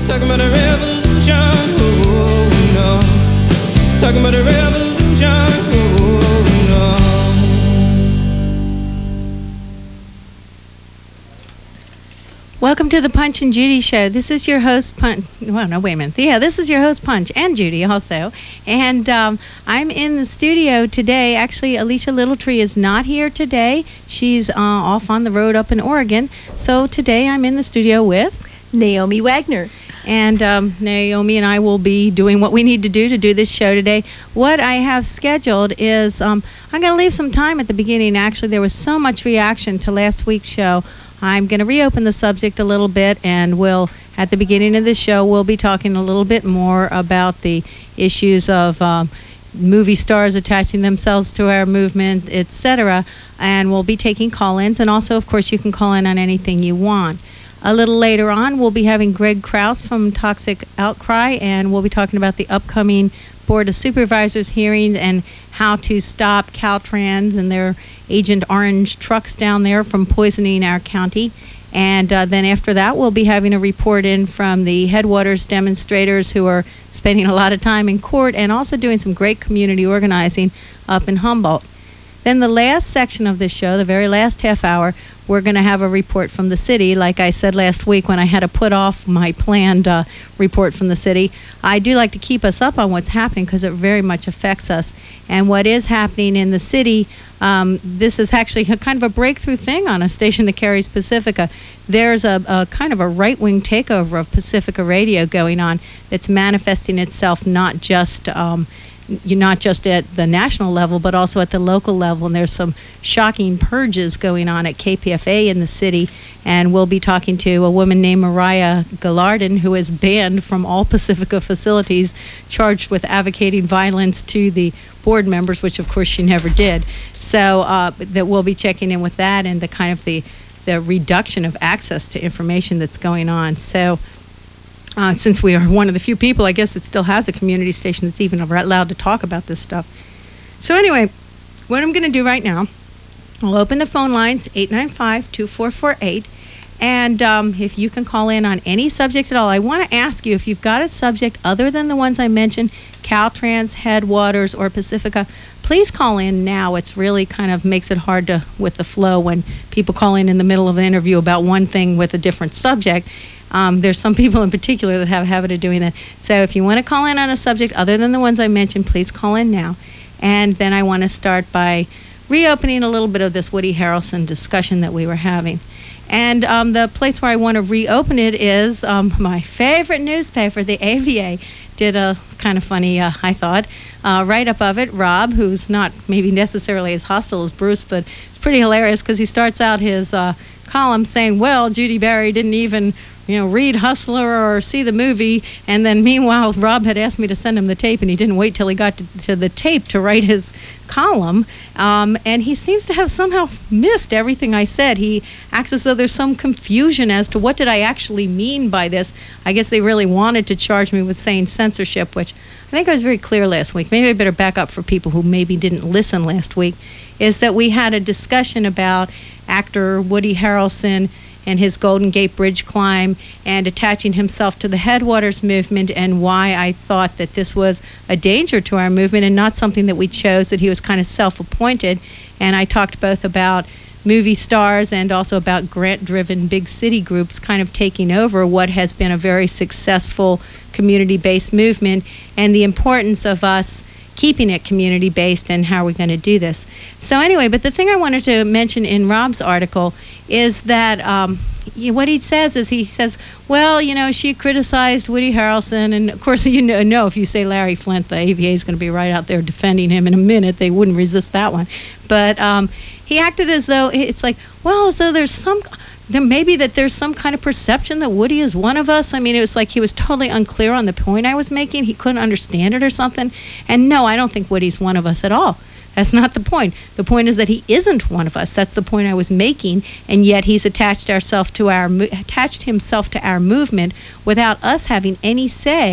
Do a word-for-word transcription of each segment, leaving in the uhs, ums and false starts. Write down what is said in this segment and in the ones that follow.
Talking about a revolution, oh no. Talking about a revolution, oh no. Welcome to the Punch and Judy Show. This is your host, Punch. Well, no, wait a minute. Yeah, this is your host, Punch, and Judy also. And um, I'm in the studio today. Actually, Alicia Littletree is not here today. She's uh, off on the road up in Oregon. So today I'm in the studio with Naomi Wagner. And um, Naomi and I will be doing what we need to do to do this show today. What I have scheduled is um, I'm going to leave some time at the beginning. Actually, there was so much reaction to last week's show. I'm going to reopen the subject a little bit, and we'll, at the beginning of the show, we'll be talking a little bit more about the issues of um, movie stars attaching themselves to our movement, et cetera. And we'll be taking call-ins, and also, of course, you can call in on anything you want. A little later on, we'll be having Greg Krause from Toxic Outcry, and we'll be talking about the upcoming Board of Supervisors hearings and how to stop Caltrans and their Agent Orange trucks down there from poisoning our county. And uh, then after that, we'll be having a report in from the Headwaters demonstrators who are spending a lot of time in court and also doing some great community organizing up in Humboldt. Then the last section of this show, the very last half hour, we're going to have a report from the city. Like I said last week when I had to put off my planned uh, report from the city, I do like to keep us up on what's happening because it very much affects us. And what is happening in the city, um, this is actually a kind of a breakthrough thing on a station that carries Pacifica. There's a, a kind of a right-wing takeover of Pacifica Radio going on that's manifesting itself not just um, not just at the national level, but also at the local level. And there's some shocking purges going on at K P F A in the city. And we'll be talking to a woman named Mariah Gallardon, who is banned from all Pacifica facilities, charged with advocating violence to the board members, which of course she never did. So uh, that we'll be checking in with that and the kind of the, the reduction of access to information that's going on. So Uh, since we are one of the few people, I guess, it still has a community station that's even allowed to talk about this stuff. So anyway, what I'm going to do right now, I'll open the phone lines, eight nine five, two four four eight, and um, if you can call in on any subject at all. I want to ask you, if you've got a subject other than the ones I mentioned, Caltrans, Headwaters, or Pacifica, please call in now. It's really kind of makes it hard to with the flow when people call in in the middle of an interview about one thing with a different subject. Um, there's some people in particular that have a habit of doing that. So if you want to call in on a subject other than the ones I mentioned, please call in now. And then I want to start by reopening a little bit of this Woody Harrelson discussion that we were having. And um, the place where I want to reopen it is um, my favorite newspaper, the A V A, did a kind of funny, uh, I thought, uh, right above it, Rob, who's not maybe necessarily as hostile as Bruce, but it's pretty hilarious because he starts out his uh, column saying, well, Judy Barry didn't even you know, read Hustler or see the movie, and then meanwhile, Rob had asked me to send him the tape, and he didn't wait till he got to, to the tape to write his column, um, and he seems to have somehow missed everything I said. He acts as though there's some confusion as to what did I actually mean by this. I guess they really wanted to charge me with saying censorship, which I think I was very clear last week. Maybe I better back up for people who maybe didn't listen last week, is that we had a discussion about actor Woody Harrelson and his Golden Gate Bridge climb and attaching himself to the Headwaters movement, and why I thought that this was a danger to our movement and not something that we chose, that he was kind of self-appointed. And I talked both about movie stars and also about grant-driven big city groups kind of taking over what has been a very successful community-based movement, and the importance of us keeping it community-based and how we're going to do this. So anyway, but the thing I wanted to mention in Rob's article is that um, what he says is he says, well, you know, she criticized Woody Harrelson, and of course, you know, know if you say Larry Flint, the A V A is going to be right out there defending him in a minute. They wouldn't resist that one. But um, he acted as though it's like, well, as though there's some, there maybe that there's some kind of perception that Woody is one of us. I mean, it was like he was totally unclear on the point I was making. He couldn't understand it or something. And no, I don't think Woody's one of us at all. That's not the point. The point is that he isn't one of us. That's the point I was making, and yet he's attached ourselves to our attached himself to our movement without us having any say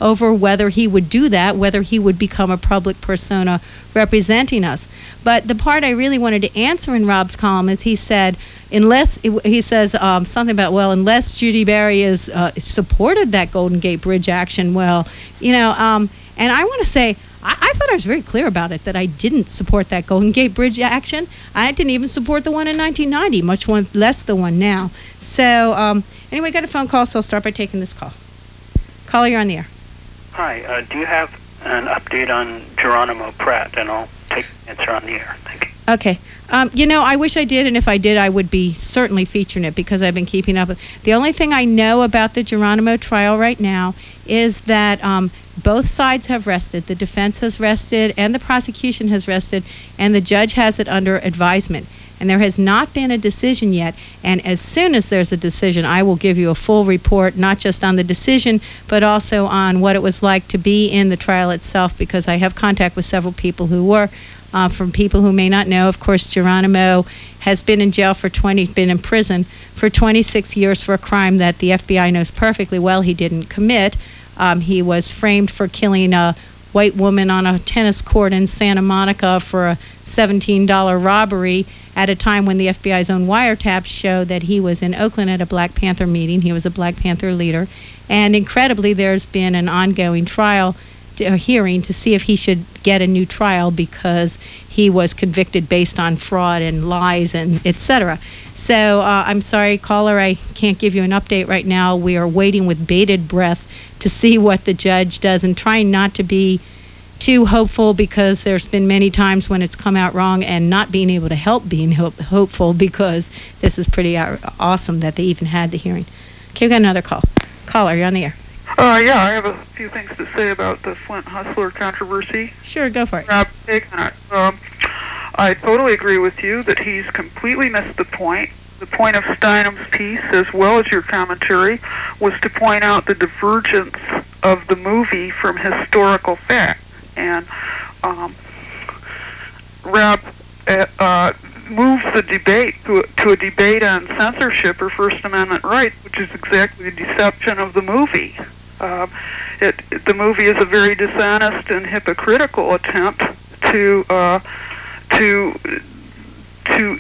over whether he would do that, whether he would become a public persona representing us. But the part I really wanted to answer in Rob's column is he said, unless, he says um, something about, well, unless Judy Berry has uh, supported that Golden Gate Bridge action, well, you know, um, and I want to say, I, I thought I was very clear about it, that I didn't support that Golden Gate Bridge action. I didn't even support the one in nineteen ninety, much one, less the one now. So, um, anyway, got a phone call, so I'll start by taking this call. Caller, you're on the air. Hi, uh, do you have an update on Geronimo Pratt? And I'll take the answer on the air. Thank you. Okay. Um, you know, I wish I did, and if I did, I would be certainly featuring it because I've been keeping up. The only thing I know about the Geronimo trial right now is that um, both sides have rested. The defense has rested, and the prosecution has rested, and the judge has it under advisement. And there has not been a decision yet. And as soon as there's a decision, I will give you a full report, not just on the decision, but also on what it was like to be in the trial itself, because I have contact with several people who were. Uh, from people who may not know, of course, Geronimo has been in jail for twenty, been in prison for twenty-six years for a crime that the F B I knows perfectly well he didn't commit. Um, he was framed for killing a white woman on a tennis court in Santa Monica for a seventeen dollar robbery at a time when the F B I's own wiretaps show that he was in Oakland at a Black Panther meeting. He was a Black Panther leader. And incredibly, there's been an ongoing trial a hearing to see if he should get a new trial because he was convicted based on fraud and lies and et cetera. So uh, I'm sorry, caller, I can't give you an update right now. We are waiting with bated breath to see what the judge does and trying not to be too hopeful because there's been many times when it's come out wrong and not being able to help being hope- hopeful because this is pretty uh, awesome that they even had the hearing. Okay, we've got another call. Caller, you're on the air. Uh, yeah, I have a few things to say about the Flint Hustler controversy. Sure, go for it. Rob, take on it. Um, I totally agree with you that he's completely missed the point. The point of Steinem's piece, as well as your commentary, was to point out the divergence of the movie from historical fact. And um, Rob uh, uh, moves the debate to a, to a debate on censorship or First Amendment rights, which is exactly the deception of the movie. Uh, it, it, the movie is a very dishonest and hypocritical attempt to uh, to to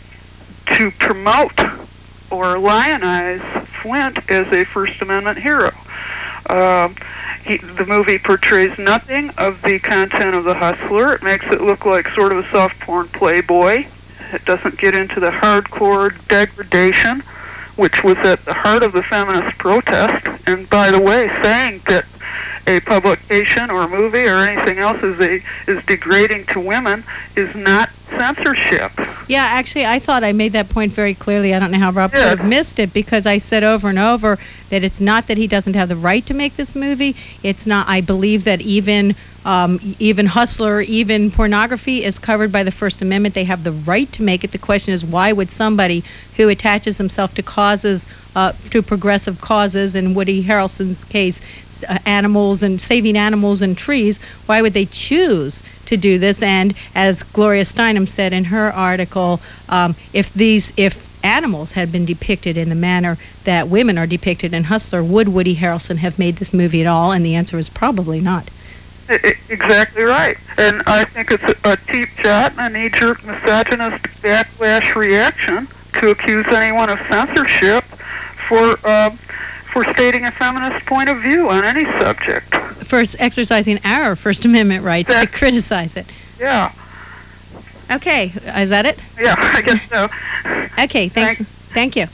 to promote or lionize Flint as a First Amendment hero. Uh, he, the movie portrays nothing of the content of the Hustler. It makes it look like sort of a soft porn playboy. It doesn't get into the hardcore degradation, which was at the heart of the feminist protest. And by the way, saying that a publication or a movie or anything else is a is degrading to women is not censorship. Yeah, actually, I thought I made that point very clearly. I don't know how Rob Yeah. could have missed it because I said over and over that it's not that he doesn't have the right to make this movie. It's not. I believe that even um, even Hustler, even pornography is covered by the First Amendment. They have the right to make it. The question is, why would somebody who attaches himself to causes, uh, to progressive causes, in Woody Harrelson's case, uh, animals and saving animals and trees, why would they choose to do this? And as Gloria Steinem said in her article, um, if these if animals had been depicted in the manner that women are depicted in Hustler, would Woody Harrelson have made this movie at all? And the answer is probably not. I- I- Exactly right. And I think it's a, a cheap shot and a knee-jerk misogynist backlash reaction to accuse anyone of censorship for uh, for stating a feminist point of view on any subject. First, exercising our First Amendment rights to Exactly. criticize it. Yeah. Okay, is that it? Yeah, I guess so. Okay, thank, Thanks. thank you.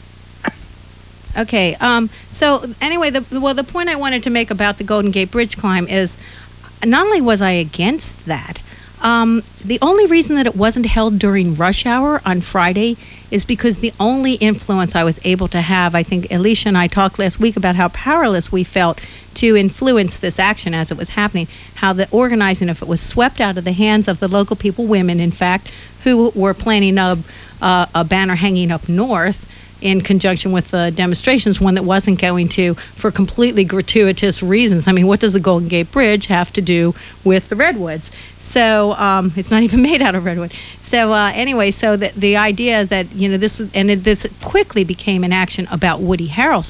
Okay, um, so anyway, the well, the point I wanted to make about the Golden Gate Bridge climb is not only was I against that, um, the only reason that it wasn't held during rush hour on Friday is because the only influence I was able to have, I think Alicia and I talked last week about how powerless we felt to influence this action as it was happening, how the organizing, if it was swept out of the hands of the local people, women, in fact, who were planning a, uh, a banner hanging up north in conjunction with the demonstrations, one that wasn't going to, for completely gratuitous reasons. I mean, what does the Golden Gate Bridge have to do with the Redwoods? So um, it's not even made out of redwood. So uh, anyway, so the, the idea is that, you know, this was, and it, this quickly became an action about Woody Harrelson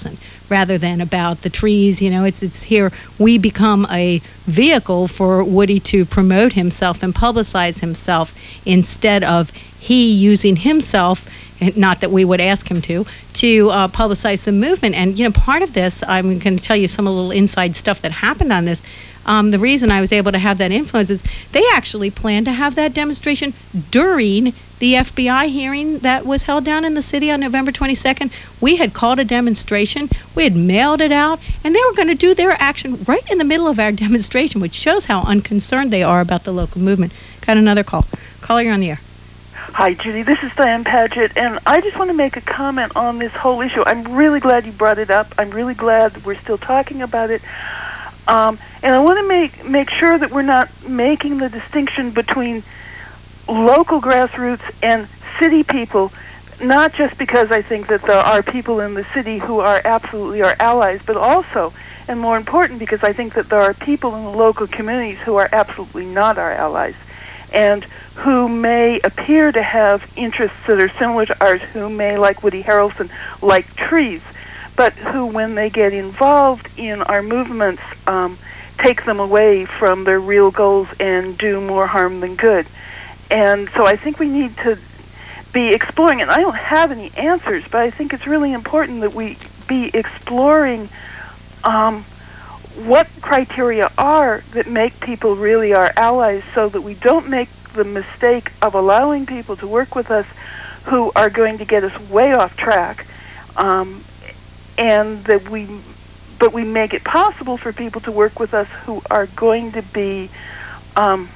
rather than about the trees. You know, it's it's here we become a vehicle for Woody to promote himself and publicize himself instead of he using himself, and not that we would ask him to, to uh, publicize the movement. And, you know, part of this, I'm going to tell you some of the little inside stuff that happened on this. Um, the reason I was able to have that influence is they actually planned to have that demonstration during the F B I hearing that was held down in the city on November twenty-second. We had called a demonstration, we had mailed it out, and they were going to do their action right in the middle of our demonstration, which shows how unconcerned they are about the local movement. Got another call. Caller, you're on the air. Hi, Judy. This is Diane Paget, and I just want to make a comment on this whole issue. I'm really glad you brought it up. I'm really glad that we're still talking about it. Um, and I want to make make sure that we're not making the distinction between local grassroots and city people, not just because I think that there are people in the city who are absolutely our allies, but also, and more important, because I think that there are people in the local communities who are absolutely not our allies, and who may appear to have interests that are similar to ours, who may, like Woody Harrelson, like trees, but who, when they get involved in our movements, um, take them away from their real goals and do more harm than good. And so I think we need to be exploring, and I don't have any answers, but I think it's really important that we be exploring um, what criteria are that make people really our allies, so that we don't make the mistake of allowing people to work with us who are going to get us way off track, um, and that we, but we make it possible for people to work with us who are going to be um,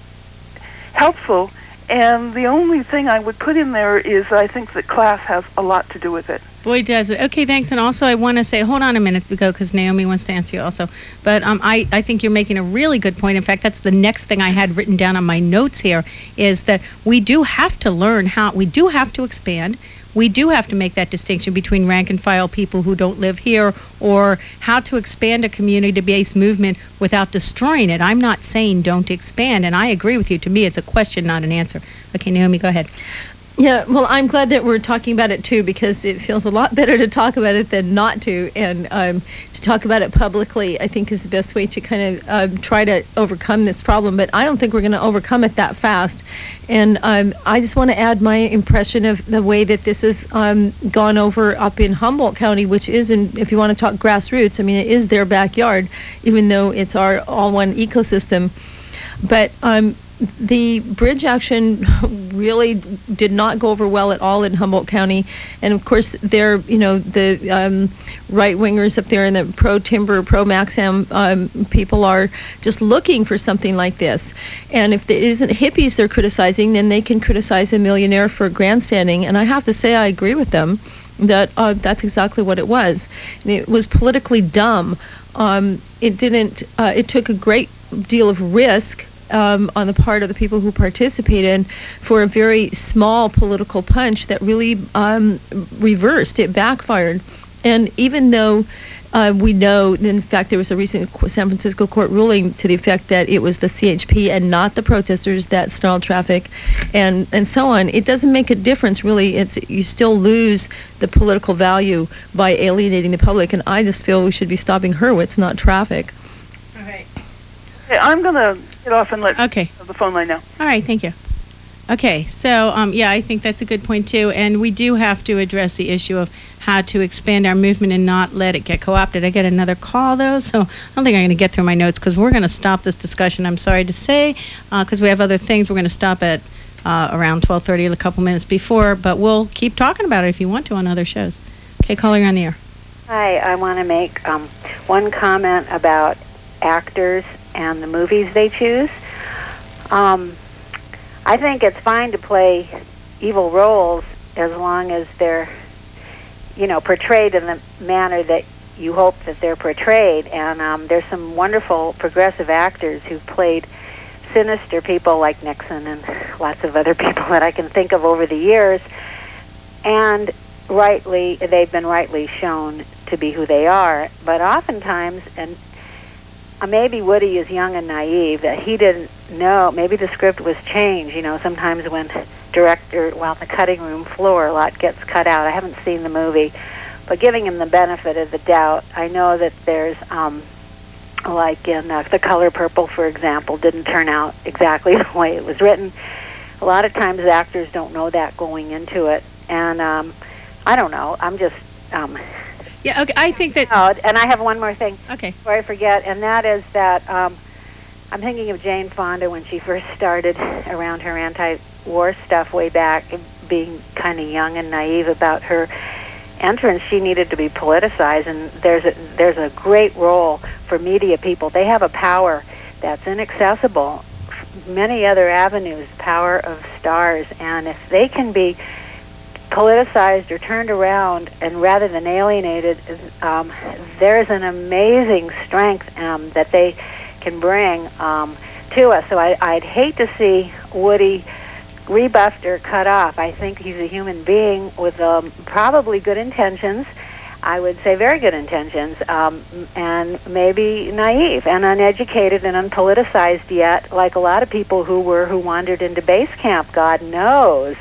helpful. And the only thing I would put in there is I think that class has a lot to do with it. Boy, does it. Okay, thanks. And also I want to say, hold on a minute, because Naomi wants to answer you also. But um, I, I think you're making a really good point. In fact, that's the next thing I had written down on my notes here, is that we do have to learn how, we do have to expand. We do have to make that distinction between rank and file people who don't live here, or how to expand a community-based movement without destroying it. I'm not saying don't expand, and I agree with you. To me, it's a question, not an answer. Okay, Naomi, go ahead. Yeah, well, I'm glad that we're talking about it, too, because it feels a lot better to talk about it than not to. And um, to talk about it publicly, I think, is the best way to kind of um, try to overcome this problem. But I don't think we're going to overcome it that fast. And um, I just want to add my impression of the way that this has um, gone over up in Humboldt County, which is, in, if you want to talk grassroots, I mean, it is their backyard, even though it's our all one ecosystem. But um, the bridge action really did not go over well at all in Humboldt County. And of course, they're, you know, the um, right-wingers up there and the pro-timber, pro-Maxam um, people are just looking for something like this. And if it isn't hippies they're criticizing, then they can criticize a millionaire for grandstanding. And I have to say I agree with them that uh, that's exactly what it was. And it was politically dumb. Um, it didn't, uh, it took a great deal of risk Um, on the part of the people who participated for a very small political punch that really um, reversed. It backfired. And even though uh, we know, in fact, there was a recent San Francisco court ruling to the effect that it was the C H P and not the protesters that snarled traffic and, and so on, it doesn't make a difference, really. It's you still lose the political value by alienating the public, and I just feel we should be stopping Hurwitz, not traffic. All right. Okay, I'm going to get off and let Okay. the phone line now. All right, thank you. Okay, so um, yeah, I think that's a good point too, and we do have to address the issue of how to expand our movement and not let it get co-opted. I get another call though, so I don't think I'm going to get through my notes because we're going to stop this discussion. I'm sorry to say, because uh, we have other things. We're going to stop at uh, around twelve thirty, a couple minutes before, but we'll keep talking about it if you want to on other shows. Okay, caller, you're on the air. Hi, I want to make um, one comment about actors and the movies they choose. Um, I think it's fine to play evil roles as long as they're, you know, portrayed in the manner that you hope that they're portrayed. And um, there's some wonderful progressive actors who've played sinister people like Nixon and lots of other people that I can think of over the years. And rightly, they've been rightly shown to be who they are. But oftentimes, and Uh, maybe Woody is young and naive, that he didn't know. Maybe the script was changed. You know, sometimes when director, well, on the cutting room floor, a lot gets cut out. I haven't seen the movie, but giving him the benefit of the doubt. I know that there's, um, like in uh, The Color Purple, for example, didn't turn out exactly the way it was written. A lot of times actors don't know that going into it, and um, I don't know. I'm just. Um, Yeah, okay, I think that... Oh, and I have one more thing okay. before I forget, and that is that um, I'm thinking of Jane Fonda when she first started around her anti-war stuff way back, being kind of young and naive about her entrance. She needed to be politicized, and there's a, there's a great role for media people. They have a power that's inaccessible. Many other avenues, power of stars, and if they can be politicized or turned around and rather than alienated, um, there's an amazing strength um, that they can bring um, to us. So I, I'd hate to see Woody rebuffed or cut off. I think he's a human being with um, probably good intentions. I would say very good intentions, um, and maybe naive and uneducated and unpoliticized yet, like a lot of people who were who wandered into base camp, God knows.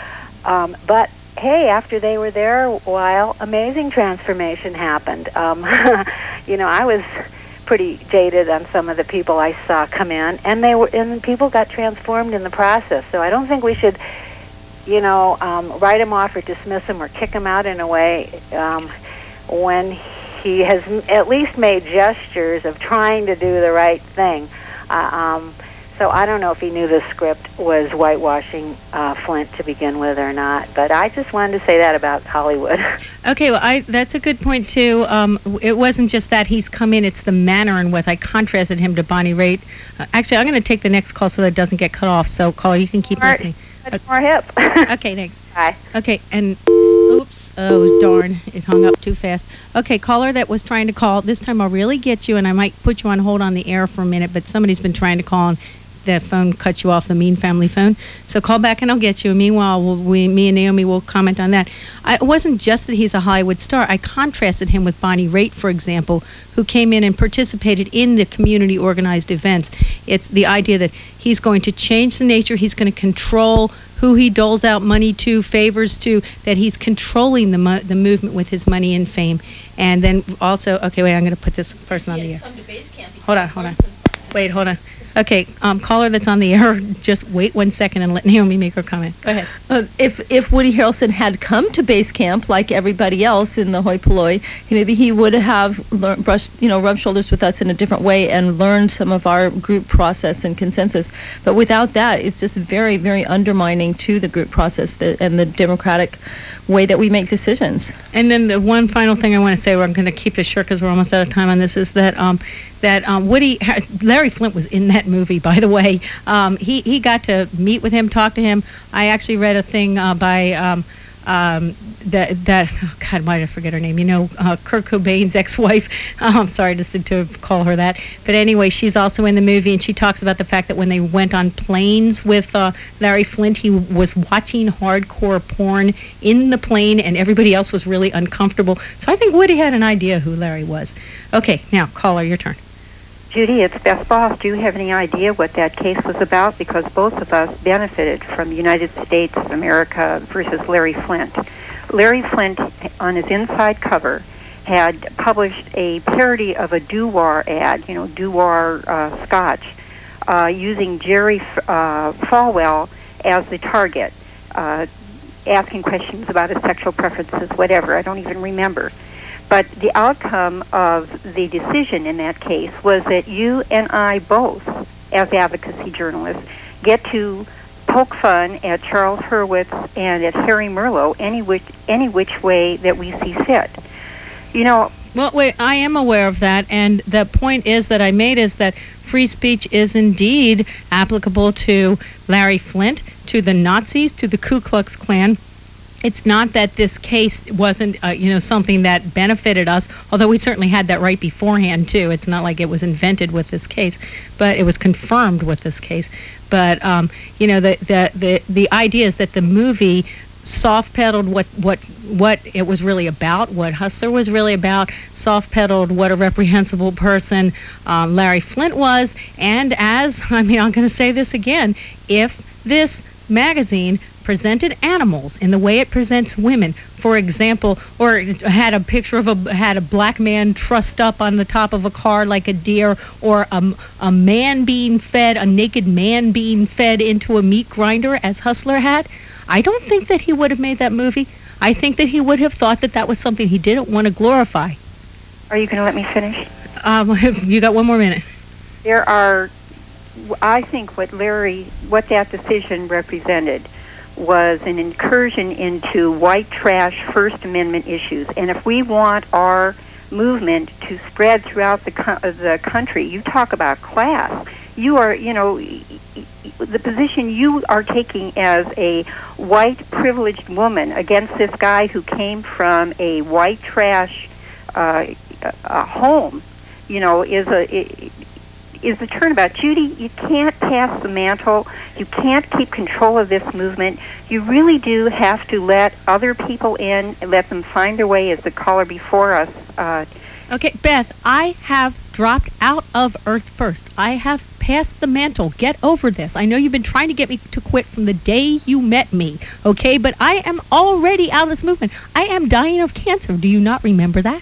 Um, but hey, after they were there a while, amazing transformation happened. Um, you know, I was pretty jaded on some of the people I saw come in, and they were, and people got transformed in the process. So I don't think we should, you know, um, write him off or dismiss him or kick him out in a way um, when he has m- at least made gestures of trying to do the right thing. Uh, um, So I don't know if he knew the script was whitewashing uh, Flint to begin with or not, but I just wanted to say that about Hollywood. Okay, well, I, that's a good point, too. Um, it wasn't just that he's come in, it's the manner in which I contrasted him to Bonnie Raitt. Uh, actually, I'm going to take the next call so that it doesn't get cut off. So, caller, you can keep more, listening. Much more hip. Okay, thanks. Bye. Okay, and oops, oh, darn, it hung up too fast. Okay, caller that was trying to call, this time I'll really get you, and I might put you on hold on the air for a minute, but somebody's been trying to call, and the phone cut you off, the Mean Family phone. So call back and I'll get you. Meanwhile, we'll, we, me and Naomi will comment on that. I, it wasn't just that he's a Hollywood star. I contrasted him with Bonnie Raitt, for example, who came in and participated in the community organized events. It's the idea that he's going to change the nature, he's going to control who he doles out money to, favors to, that he's controlling the mo- the movement with his money and fame. And then also, okay, wait, I'm going to put this person on the air. Hold on, hold on. Wait, hold on. Okay, um, caller that's on the air, just wait one second and let Naomi make her comment. Go ahead. Uh, if if Woody Harrelson had come to base camp like everybody else in the hoi polloi, maybe he would have learned, brushed, you know, rubbed shoulders with us in a different way and learned some of our group process and consensus. But without that, it's just very, very undermining to the group process the, and the democratic way that we make decisions. And then the one final thing I want to say, I'm going to keep this short because we're almost out of time on this, is that um, that um, Woody, Larry Flint was in that movie, by the way. Um, he, he got to meet with him, talk to him. I actually read a thing uh, by um, um, that, that, oh God, why did I forget her name? You know, uh, Kurt Cobain's ex-wife. Oh, I'm sorry to, to call her that. But anyway, she's also in the movie, and she talks about the fact that when they went on planes with uh, Larry Flint, he was watching hardcore porn in the plane, and everybody else was really uncomfortable. So I think Woody had an idea who Larry was. Okay, now, caller, your turn. Judy, it's Beth Boss. Do you have any idea what that case was about? Because both of us benefited from the United States of America versus Larry Flint. Larry Flint, on his inside cover, had published a parody of a Dewar ad, you know, Dewar uh, Scotch, uh, using Jerry uh, Falwell as the target, uh, asking questions about his sexual preferences, whatever. I don't even remember. But the outcome of the decision in that case was that you and I both, as advocacy journalists, get to poke fun at Charles Hurwitz and at Harry Merlo any which, any which way that we see fit. You know... Well, wait, I am aware of that, and the point is that I made is that free speech is indeed applicable to Larry Flint, to the Nazis, to the Ku Klux Klan. It's not that this case wasn't, uh, you know, something that benefited us, although we certainly had that right beforehand, too. It's not like it was invented with this case, but it was confirmed with this case. But, um, you know, the, the, the, the idea is that the movie soft-pedaled what, what, what it was really about, what Hustler was really about, soft-pedaled what a reprehensible person um, Larry Flint was, and as, I mean, I'm going to say this again, if this magazine presented animals in the way it presents women, for example, or it had a picture of a had a black man trussed up on the top of a car like a deer, or a, a man being fed, a naked man being fed into a meat grinder as Hustler had, I don't think that he would have made that movie. I think that he would have thought that that was something he didn't want to glorify. Are you going to let me finish? Um, you got one more minute. There are, I think what Larry, what that decision represented was an incursion into white trash First Amendment issues. And if we want our movement to spread throughout the co- the country, you talk about class. You are, you know, the position you are taking as a white privileged woman against this guy who came from a white trash uh, a home, you know, is a is the turnabout. Judy, you can't pass the mantle. You can't keep control of this movement. You really do have to let other people in and let them find their way, as the caller before us. Uh, okay, Beth, I have dropped out of Earth First. I have passed the mantle. Get over this. I know you've been trying to get me to quit from the day you met me, okay? But I am already out of this movement. I am dying of cancer. Do you not remember that?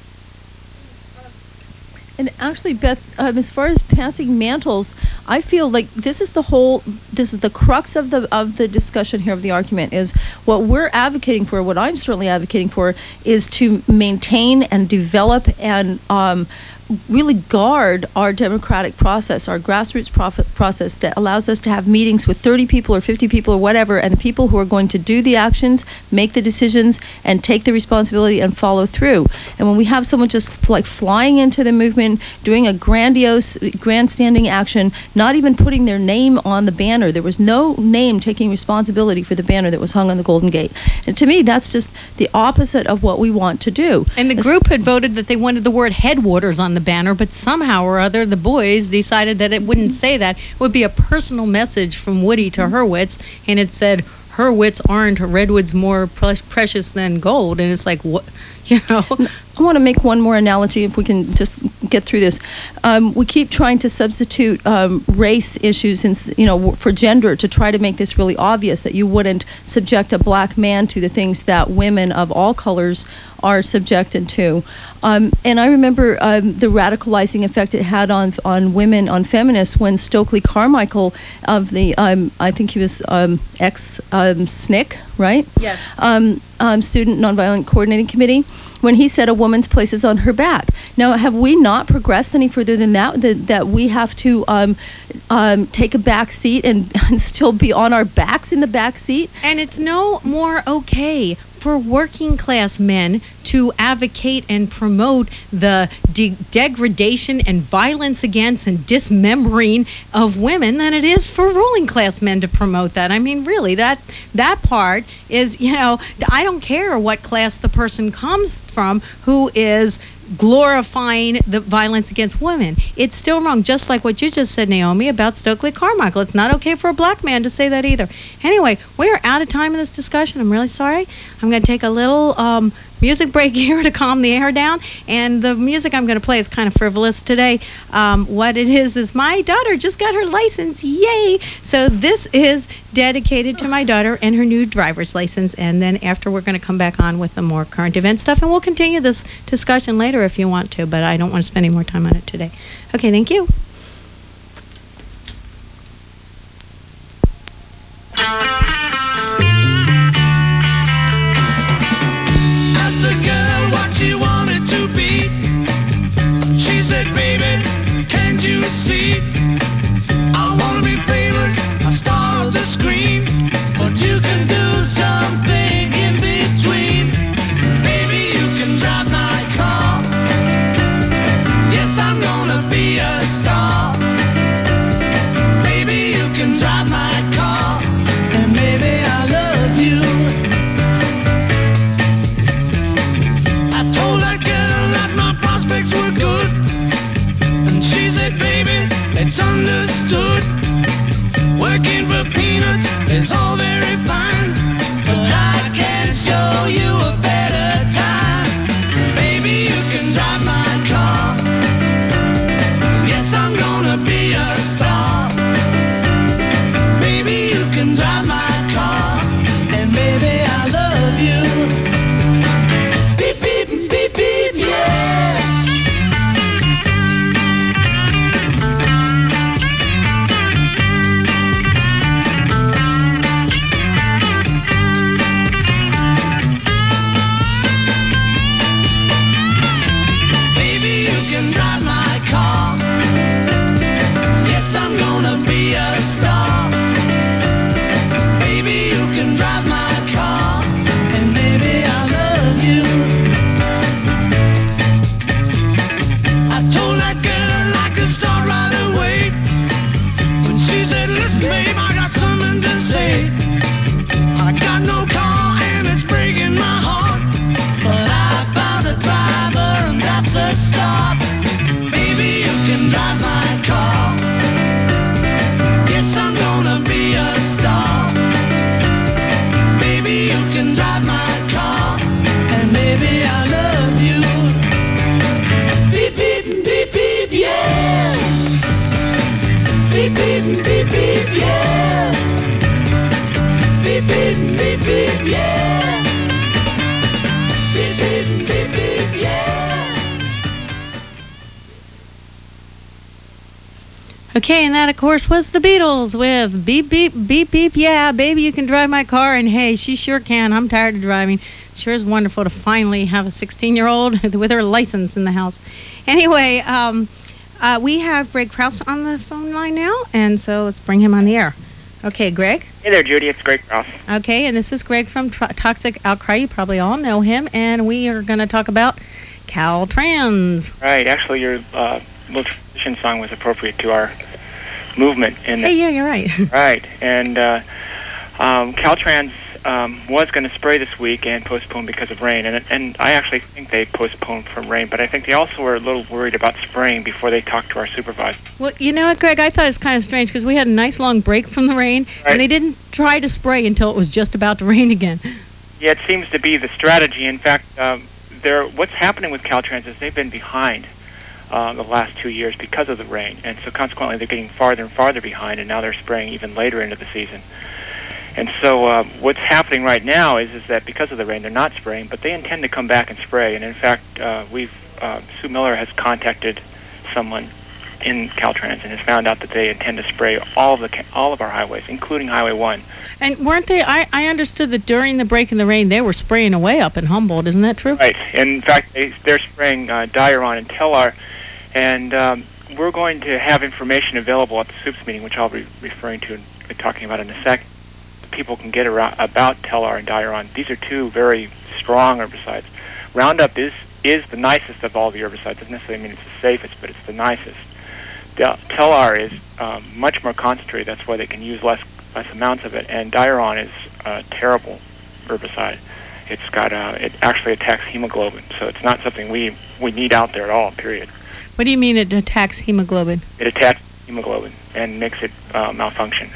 And actually, Beth, um, as far as passing mantles, I feel like this is the whole, this is the crux of the of the discussion here, of the argument, is what we're advocating for, what I'm certainly advocating for, is to maintain and develop and um, really guard our democratic process, our grassroots prof- process that allows us to have meetings with thirty people or fifty people or whatever, and the people who are going to do the actions, make the decisions, and take the responsibility and follow through. And when we have someone just like flying into the movement, doing a grandiose, grandstanding action, not even putting their name on the banner, there was no name taking responsibility for the banner that was hung on the Golden Gate. And to me, that's just the opposite of what we want to do. And the group had voted that they wanted the word Headwaters on the banner, but somehow or other the boys decided that it wouldn't say that. It would be a personal message from Woody to Hurwitz, and it said, Hurwitz aren't redwoods more pre- precious than gold. And it's like, what, you know? I want to make one more analogy, if we can just get through this. Um, we keep trying to substitute um, race issues, in, you know, for gender, to try to make this really obvious that you wouldn't subject a black man to the things that women of all colors are subjected to. Um, and I remember um, the radicalizing effect it had on on women, on feminists, when Stokely Carmichael of the, um, I think he was um, ex-S N C C, right? Yes. Um, um, Student Nonviolent Coordinating Committee, when he said a woman's place is on her back. Now, have we not progressed any further than that, that, that we have to um, um, take a back seat and, and still be on our backs in the back seat? And it's no more okay for working class men to advocate and promote the de- degradation and violence against and dismembering of women than it is for ruling class men to promote that. I mean, really, that that part is, you know, I don't care what class the person comes from who is glorifying the violence against women. It's still wrong, just like what you just said, Naomi, about Stokely Carmichael. It's not okay for a black man to say that either. Anyway, we are out of time in this discussion. I'm really sorry. I'm going to take a little um, music break here to calm the air down, and the music I'm going to play is kind of frivolous today. Um, what it is is my daughter just got her license. Yay! So this is dedicated to my daughter and her new driver's license, and then after we're going to come back on with the more current event stuff, and we'll continue this discussion later if you want to, but I don't want to spend any more time on it today. Okay, thank you. Asked the girl what she wanted to be. She said, baby, can't you see? I want to be famous, a star of the screen, but you can do something in between. Baby, you can drive my car. Yes, I'm gonna be a star. Baby, you can drive my car, and baby, I love you. I told that girl that my prospects were good, and she said, baby, it's understood. Working for peanuts is all very fine, but I can show you a better time. Baby, you can drive my car. Yes, I'm gonna be a star. Baby, you can drive my car. beep, yeah. Beep, beep, beep, beep, yeah. Beep, beep, beep, beep, yeah. Beep, beep, beep, beep, yeah. Okay, and that, of course, was the Beatles with Beep, Beep, Beep, Beep, yeah, baby, you can drive my car. And, hey, she sure can. I'm tired of driving. Sure is wonderful to finally have a sixteen-year-old with her license in the house. Anyway, um, uh, we have Greg Krause on the phone line now, and so let's bring him on the air. Okay, Greg? Hey there, Judy. It's Greg Krause. Okay, and this is Greg from Tro- Toxic Outcry. You probably all know him, and we are going to talk about Caltrans. Right. Actually, your uh, little transition song was appropriate to our movement. In Hey, yeah, you're right. Right. And uh, um, Caltrans um, was going to spray this week and postpone because of rain. And and I actually think they postponed from rain, but I think they also were a little worried about spraying before they talked to our supervisor. Well, you know what, Greg? I thought it was kind of strange because we had a nice long break from the rain, Right. and they didn't try to spray until it was just about to rain again. Yeah, it seems to be the strategy. In fact, um, they're, what's happening with Caltrans is they've been behind uh, the last two years because of the rain, and so consequently they're getting farther and farther behind, and now they're spraying even later into the season. And so uh, what's happening right now is is that because of the rain, they're not spraying, but they intend to come back and spray. And in fact, uh, we've uh, Sue Miller has contacted someone in Caltrans and has found out that they intend to spray all of the ca- all of our highways, including Highway one. And weren't they? I, I understood that during the break in the rain, they were spraying away up in Humboldt. Isn't that true? Right. And in fact, they, they're spraying uh, Diaron and Telar, and um, we're going to have information available at the SUPS meeting, which I'll be referring to and talking about in a second. People can get around, about Telar and Diaron. These are two very strong herbicides. Roundup is is the nicest of all the herbicides. Doesn't necessarily mean it's the safest, but it's the nicest. Del- Telar is um, much more concentrated. That's why they can use less less amounts of it. And Diaron is a terrible herbicide. It's got uh, it actually attacks hemoglobin, so it's not something we we need out there at all. Period. What do you mean it attacks hemoglobin? It attacks hemoglobin and makes it uh, malfunction.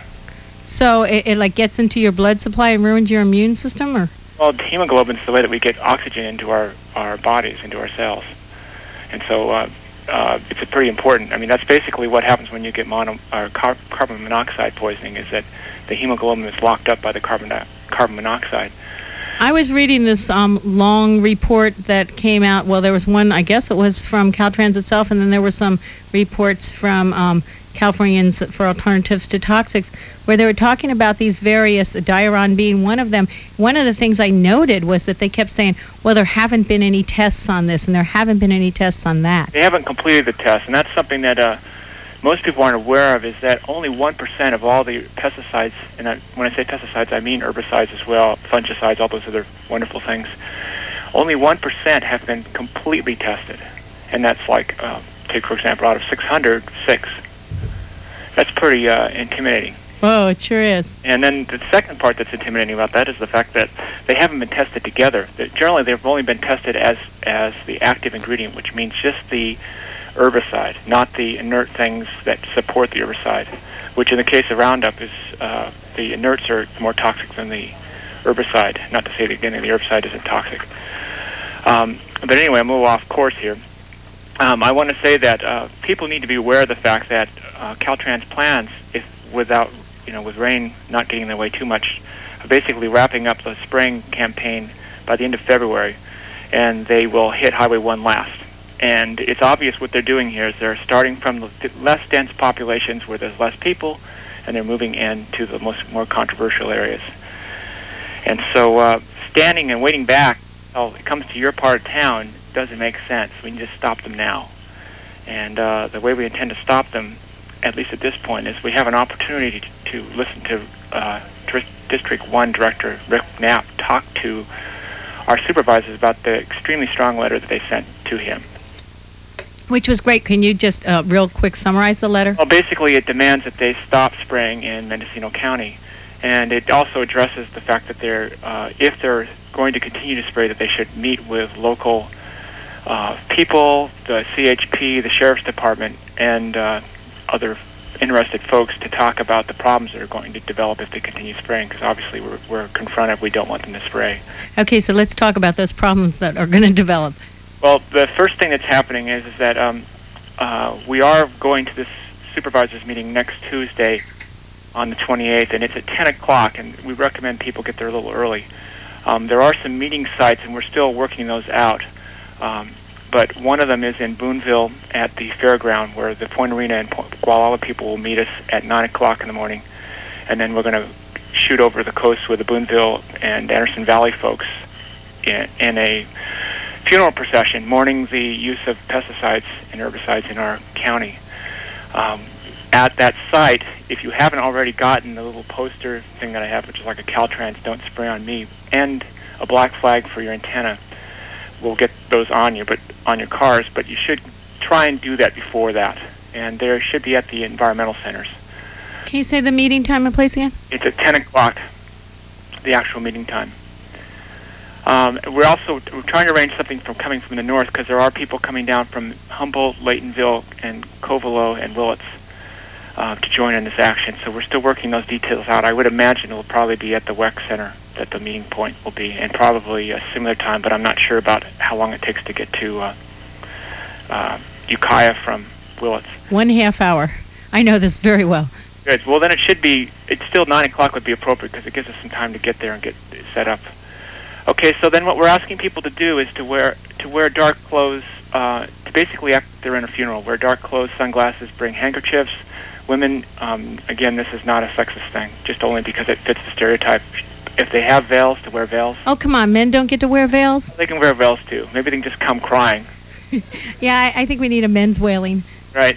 So it, it like gets into your blood supply and ruins your immune system, or? Well, hemoglobin is the way that we get oxygen into our, our bodies, into our cells. And so uh, uh, it's a pretty important. I mean, that's basically what happens when you get mono, or car- carbon monoxide poisoning, is that the hemoglobin is locked up by the carbon di- carbon monoxide. I was reading this um, long report that came out. Well, there was one, I guess it was from Caltrans itself, and then there were some reports from um, Californians for Alternatives to Toxics, where they were talking about these various, Diaron being one of them. One of the things I noted was that they kept saying, well, there haven't been any tests on this, and there haven't been any tests on that. They haven't completed the test, and that's something that uh, most people aren't aware of, is that only one percent of all the pesticides, and I, when I say pesticides, I mean herbicides as well, fungicides, all those other wonderful things, only one percent have been completely tested. And that's like, uh, take for example, out of six hundred, six. That's pretty uh, intimidating. Whoa, it sure is. And then the second part that's intimidating about that is the fact that they haven't been tested together. That generally, they've only been tested as as the active ingredient, which means just the herbicide, not the inert things that support the herbicide, which in the case of Roundup is uh, the inerts are more toxic than the herbicide. Not to say that, again, the herbicide isn't toxic. Um, but anyway, I'm a little off course here. Um, I want to say that uh, people need to be aware of the fact that uh, Caltrans plans, if without, you know, with rain not getting in their way too much, are basically wrapping up the spraying campaign by the end of February, and they will hit Highway one last. And it's obvious what they're doing here is they're starting from the less dense populations where there's less people, and they're moving into the most more controversial areas. And so uh, standing and waiting back until it comes to your part of town doesn't make sense. We need to stop them now. And uh, the way we intend to stop them, at least at this point, is we have an opportunity to, to listen to uh, District one Director Rick Knapp talk to our supervisors about the extremely strong letter that they sent to him. Which was great. Can you just uh, real quick summarize the letter? Well, basically it demands that they stop spraying in Mendocino County. And it also addresses the fact that they're, uh, if they're going to continue to spray, that they should meet with local uh, people, the C H P, the Sheriff's Department, and uh, other interested folks to talk about the problems that are going to develop if they continue spraying, because obviously we're, we're confronted. We don't want them to spray. Okay, so let's talk about those problems that are going to develop. Well, the first thing that's happening is, is that um, uh, we are going to this supervisors meeting next Tuesday on the twenty-eighth, and it's at ten o'clock, and we recommend people get there a little early. Um, there are some meeting sites, and we're still working those out. Um, but one of them is in Boonville at the fairground, where the Point Arena and Point Gualala people will meet us at nine o'clock in the morning. And then we're going to shoot over the coast with the Boonville and Anderson Valley folks in, in a funeral procession mourning the use of pesticides and herbicides in our county. Um, at that site, if you haven't already gotten the little poster thing that I have, which is like a Caltrans Don't Spray on Me, and a black flag for your antenna, we'll get those on you, but on your cars. But you should try and do that before that, and they should be at the environmental centers. Can you say the meeting time and place again? It's at ten o'clock, the actual meeting time. Um, we're also we're trying to arrange something from coming from the north, because there are people coming down from Humboldt, Laytonville, and Covelo and Willits uh, to join in this action. So we're still working those details out. I would imagine it will probably be at the W E C Center that the meeting point will be, and probably a similar time, but I'm not sure about how long it takes to get to uh, uh, Ukiah from Willits. One half hour. I know this very well. Good. Well, then it should be, it's still nine o'clock would be appropriate, because it gives us some time to get there and get set up. Okay, so then what we're asking people to do is to wear to wear dark clothes, uh, to basically act like they're in a funeral. Wear dark clothes, sunglasses, bring handkerchiefs. Women, um, again, this is not a sexist thing, just only because it fits the stereotype. If they have veils, to wear veils. Oh, come on, men don't get to wear veils? They can wear veils, too. Maybe they can just come crying. Yeah, I, I think we need a men's wailing. Right.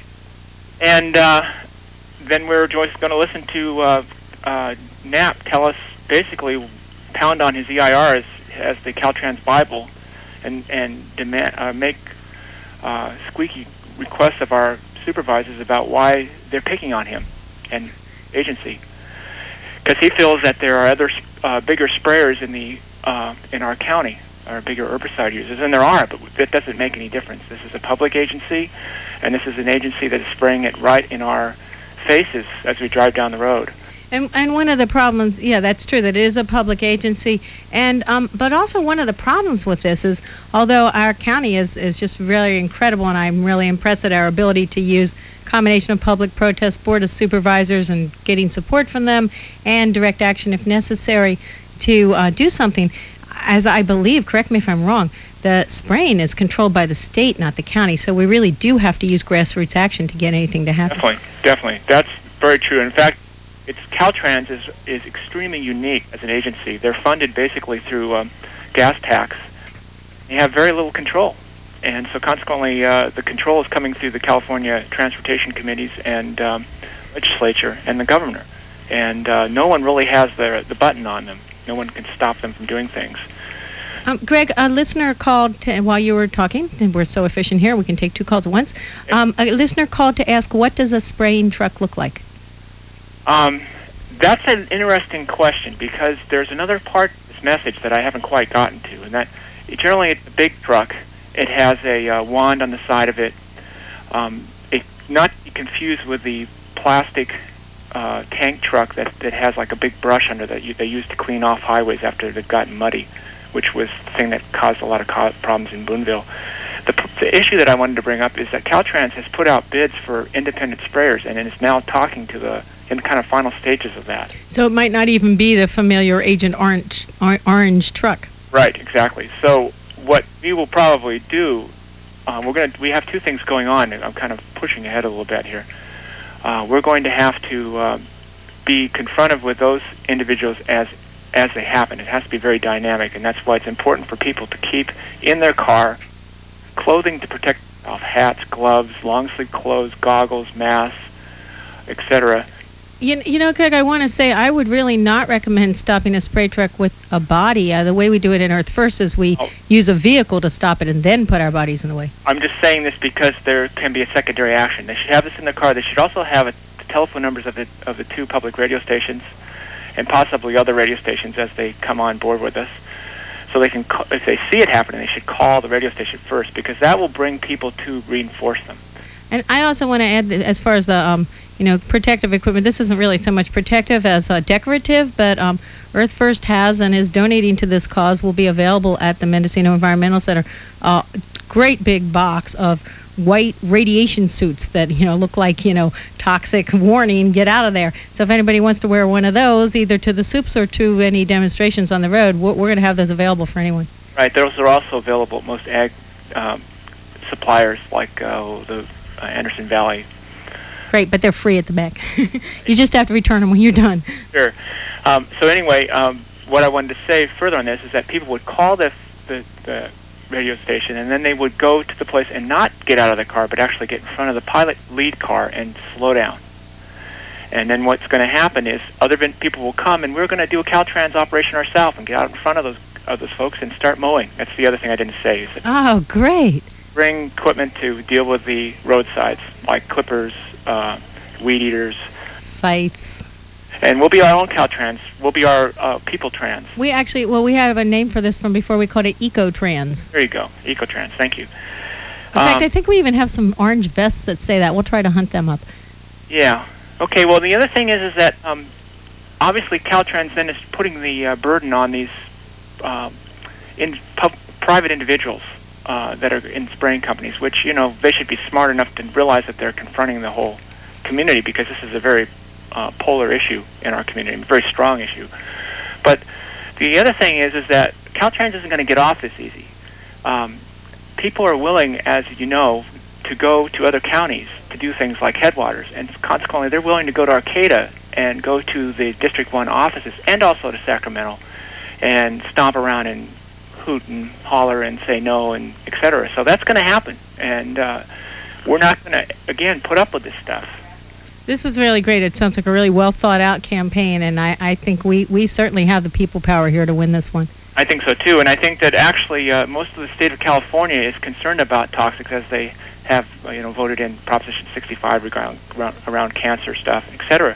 And uh, then we're just going to listen to uh, uh, Knapp tell us, basically, pound on his E I R as, as the Caltrans Bible, and, and demand, uh, make uh, squeaky requests of our supervisors about why they're picking on him and agency. Because he feels that there are other uh, bigger sprayers in the uh, in our county, or bigger herbicide users, and there are, but that doesn't make any difference. This is a public agency, and this is an agency that is spraying it right in our faces as we drive down the road. And and one of the problems, yeah, that's true, that it is a public agency, and um, but also one of the problems with this is, although our county is, is just really incredible, and I'm really impressed at our ability to use combination of public protest, board of supervisors, and getting support from them, and direct action if necessary to uh, do something. As I believe, correct me if I'm wrong, the spraying is controlled by the state, not the county, so we really do have to use grassroots action to get anything to happen. Definitely, definitely. That's very true. In fact, it's Caltrans is, is extremely unique as an agency. They're funded basically through um, gas tax. They have very little control. And so consequently, uh, the control is coming through the California Transportation Committees and um, legislature and the governor. And uh, no one really has the, the button on them. No one can stop them from doing things. Um, Greg, a listener called to, while you were talking, and we're so efficient here, we can take two calls at once. Um, a listener called to ask, what does a spraying truck look like? Um, that's an interesting question, because there's another part of this message that I haven't quite gotten to, and that generally it's a big truck. It has a uh, wand on the side of it. Um, it not to be confused with the plastic uh, tank truck that, that has like a big brush under that you, they use to clean off highways after they've gotten muddy, which was the thing that caused a lot of co- problems in Boonville. The, the issue that I wanted to bring up is that Caltrans has put out bids for independent sprayers, and it is now talking to the in kind of final stages of that. So it might not even be the familiar Agent Orange or, orange truck. Right, exactly. So what we will probably do, uh, we're going to we have two things going on, and I'm kind of pushing ahead a little bit here. Uh, we're going to have to uh, be confronted with those individuals as as they happen. It has to be very dynamic, and that's why it's important for people to keep in their car clothing to protect off hats, gloves, long sleeve clothes, goggles, masks, et cetera. You, you know, Greg, I want to say I would really not recommend stopping a spray truck with a body. Uh, the way we do it in Earth First is we oh. use a vehicle to stop it and then put our bodies in the way. I'm just saying this because there can be a secondary action. They should have this in their car. They should also have a, the telephone numbers of the of the two public radio stations and possibly other radio stations as they come on board with us. So they can, ca- if they see it happening, they should call the radio station first, because that will bring people to reinforce them. And I also want to add that as far as the um, you know, protective equipment, this isn't really so much protective as uh, decorative, but um, Earth First has and is donating to this cause. Will be available at the Mendocino Environmental Center. Uh, great big box of white radiation suits that, you know, look like, you know, toxic warning, get out of there. So if anybody wants to wear one of those, either to the soups or to any demonstrations on the road, we're, we're going to have those available for anyone. Right. Those are also available at most ag um, suppliers like uh, the uh, Anderson Valley. Great, but they're free at the back. You just have to return them when you're done. Sure. Um, so anyway, um, what I wanted to say further on this is that people would call the, the, the radio station, and then they would go to the place and not get out of the car, but actually get in front of the pilot lead car and slow down. And then what's going to happen is other people will come, and we're going to do a Caltrans operation ourselves and get out in front of those of those folks and start mowing. That's the other thing I didn't say. Is that oh, great. Bring equipment to deal with the roadsides, like clippers, uh, weed eaters. Scythes. And we'll be our own Caltrans. We'll be our uh, people trans. We actually, well, we have a name for this from before. We called it Eco-Trans. There you go, Eco-Trans. Thank you. In fact, um, I think we even have some orange vests that say that. We'll try to hunt them up. Yeah. Okay, well, the other thing is is that um, obviously Caltrans then is putting the uh, burden on these um, in pub- private individuals uh, that are in spraying companies, which, you know, they should be smart enough to realize that they're confronting the whole community, because this is a very uh, polar issue in our community, a very strong issue. But the other thing is is that Caltrans isn't going to get off this easy. Um, people are willing, as you know, to go to other counties to do things like Headwaters, and consequently they're willing to go to Arcata and go to the District one offices and also to Sacramento and stomp around and hoot and holler and say no and et cetera. So that's going to happen, and uh, we're not going to, again, put up with this stuff. This is really great. It sounds like a really well thought out campaign, and I, I think we, we certainly have the people power here to win this one. I think so too, and I think that actually uh, most of the state of California is concerned about toxics, as they have, uh, you know, voted in Proposition sixty-five around, around, around cancer stuff, et cetera.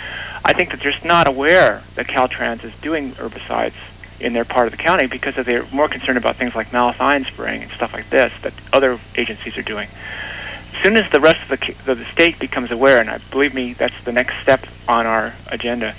I think that they're just not aware that Caltrans is doing herbicides in their part of the county because of they're more concerned about things like malathion spraying and stuff like this that other agencies are doing. As soon as the rest of the, of the state becomes aware, and I believe me, that's the next step on our agenda,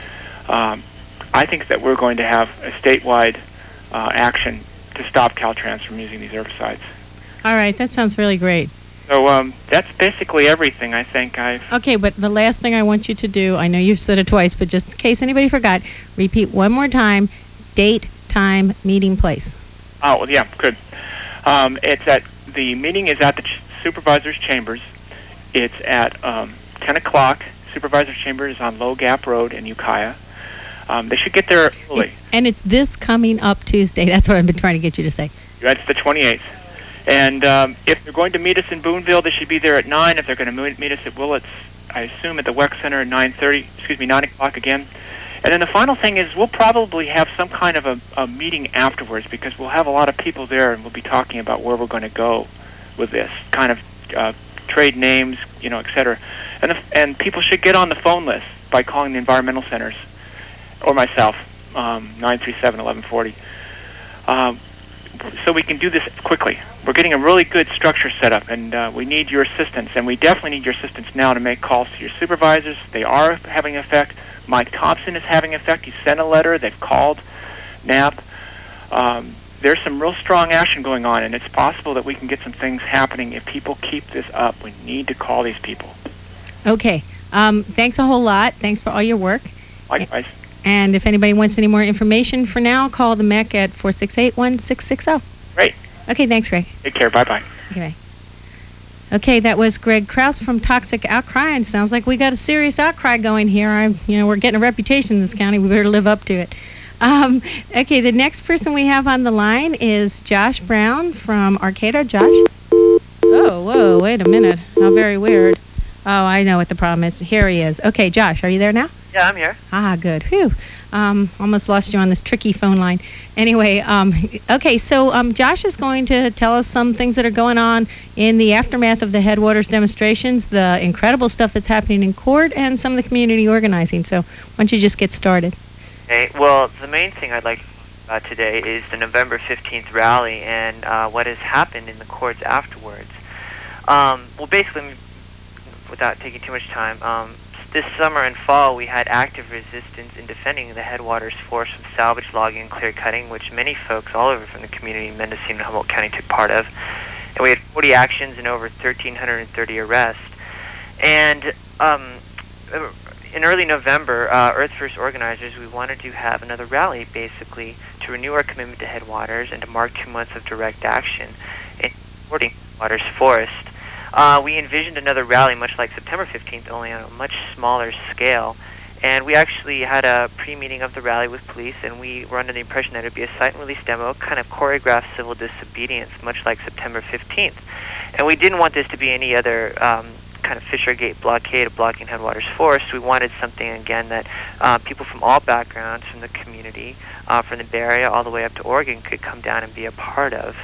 um, I think that we're going to have a statewide uh, action to stop Caltrans from using these herbicides. All right, that sounds really great. So um, that's basically everything, I think. I've Okay, but the last thing I want you to do, I know you've said it twice, but just in case anybody forgot, repeat one more time, date, time, meeting, place. Oh, well, yeah, good. Um, it's at, the meeting is at the ch- supervisor's chambers. It's at um, ten o'clock. Supervisor's chambers is on Low Gap Road in Ukiah. Um, they should get there early. It's, and it's this coming up Tuesday. That's what I've been trying to get you to say. That's the twenty-eighth. And um, if they're going to meet us in Boonville, they should be there at nine. If they're going to meet us at Willits, I assume at the W E C Center at nine thirty, excuse me, nine o'clock again. And then the final thing is we'll probably have some kind of a, a meeting afterwards, because we'll have a lot of people there, and we'll be talking about where we're going to go with this, kind of uh, trade names, you know, et cetera. And, the, and people should get on the phone list by calling the environmental centers, or myself, um, nine three seven, eleven forty. Um, so we can do this quickly. We're getting a really good structure set up, and uh, we need your assistance, and we definitely need your assistance now to make calls to your supervisors. They are having effect. Mike Thompson is having effect. He sent a letter. They've called N A P. Um, there's some real strong action going on, and it's possible that we can get some things happening if people keep this up. We need to call these people. Okay. Um, thanks a whole lot. Thanks for all your work. Likewise. And if anybody wants any more information for now, call the M E C at four six eight, one six six zero. Great. Okay, thanks, Greg. Take care. Bye-bye. Okay. Okay, that was Greg Krause from Toxic Outcry, and sounds like we got a serious outcry going here. I'm, you know, we're getting a reputation in this county. We better live up to it. Um, okay, the next person we have on the line is Josh Brown from Arcata. Josh? Oh, whoa, wait a minute. How very weird. Oh, I know what the problem is. Here he is. Okay, Josh, are you there now? Yeah, I'm here. Ah, good. Phew. Um, almost lost you on this tricky phone line. Anyway, um, okay, so um, Josh is going to tell us some things that are going on in the aftermath of the Headwaters demonstrations, the incredible stuff that's happening in court, and some of the community organizing. So why don't you just get started? Okay, well, the main thing I'd like to talk about today is the November fifteenth rally and uh, what has happened in the courts afterwards. Um, well, basically, without taking too much time, um, this summer and fall we had active resistance in defending the Headwaters force from salvage logging and clear cutting, which many folks all over from the community in Mendocino and Humboldt County took part of. and we had forty actions and over one thousand three hundred thirty arrests. And um, in early November, uh, Earth First organizers, we wanted to have another rally, basically, to renew our commitment to Headwaters and to mark two months of direct action in supporting Headwaters Forest. Uh, we envisioned another rally, much like September fifteenth, only on a much smaller scale. And we actually had a pre-meeting of the rally with police, and we were under the impression that it would be a cite-and-release demo, kind of choreographed civil disobedience, much like September fifteenth. And we didn't want this to be any other um, kind of Fishergate blockade of blocking Headwaters Forest. We wanted something, again, that uh, people from all backgrounds, from the community, uh, from the Bay Area all the way up to Oregon, could come down and be a part of.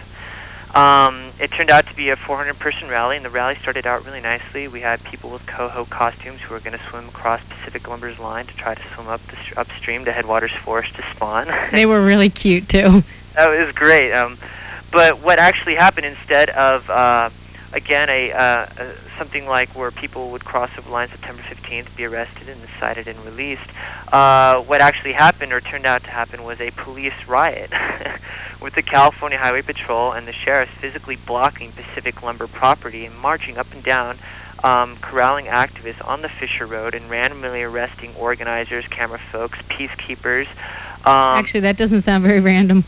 Um, it turned out to be a four hundred person rally, and the rally started out really nicely. We had people with coho costumes who were going to swim across Pacific Lumber's line to try to swim up the st- upstream to Headwaters Forest to spawn. They were really cute, too. That was great. Um, but what actually happened, instead of, uh, again, a, uh, a something like where people would cross over the line September fifteenth, be arrested and cited and released, uh, what actually happened, or turned out to happen, was a police riot with the California Highway Patrol and the sheriff physically blocking Pacific Lumber property and marching up and down, um, corralling activists on the Fisher Road and randomly arresting organizers, camera folks, peacekeepers. Um, Actually, that doesn't sound very random.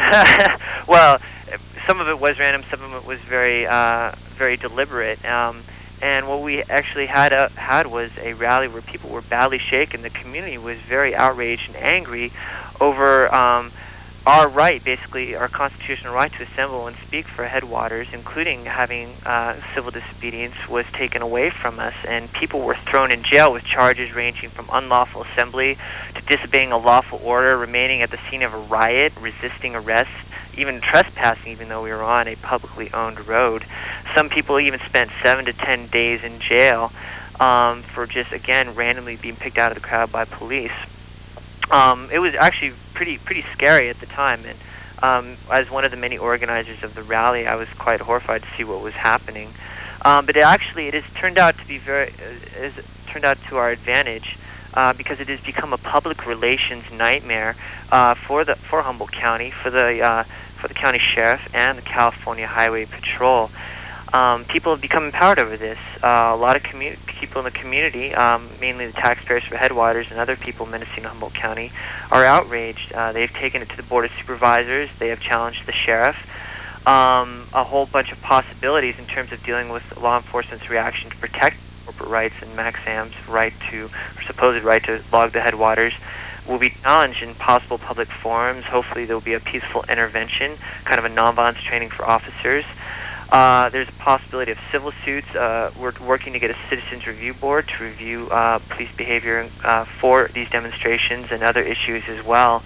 Well, some of it was random, some of it was very, uh, very deliberate. Um, and what we actually had uh, had was a rally where people were badly shaken. The community was very outraged and angry over um, our right, basically our constitutional right to assemble and speak for Headwaters, including having uh, civil disobedience was taken away from us, and people were thrown in jail with charges ranging from unlawful assembly to disobeying a lawful order, remaining at the scene of a riot, resisting arrest, even trespassing, even though we were on a publicly owned road. Some people even spent seven to ten days in jail um, for just, again, randomly being picked out of the crowd by police. Um, it was actually pretty pretty scary at the time, and um, as one of the many organizers of the rally, I was quite horrified to see what was happening. Um, but it actually, it has turned out to be very, uh, is turned out to our advantage. Uh, because it has become a public relations nightmare uh, for the for Humboldt County, for the uh, for the county sheriff and the California Highway Patrol. Um, people have become empowered over this. Uh, a lot of commu- people in the community, um, mainly the taxpayers for Headwaters and other people menacing Humboldt County, are outraged. Uh, they've taken it to the Board of Supervisors. They have challenged the sheriff. Um, a whole bunch of possibilities in terms of dealing with law enforcement's reaction to protect corporate rights and Maxam's right to, or supposed right to log the Headwaters, will be challenged in possible public forums. Hopefully there will be a peaceful intervention, kind of a nonviolence training for officers. Uh, there's a possibility of civil suits. Uh, we're working to get a citizens review board to review uh, police behavior uh, for these demonstrations and other issues as well.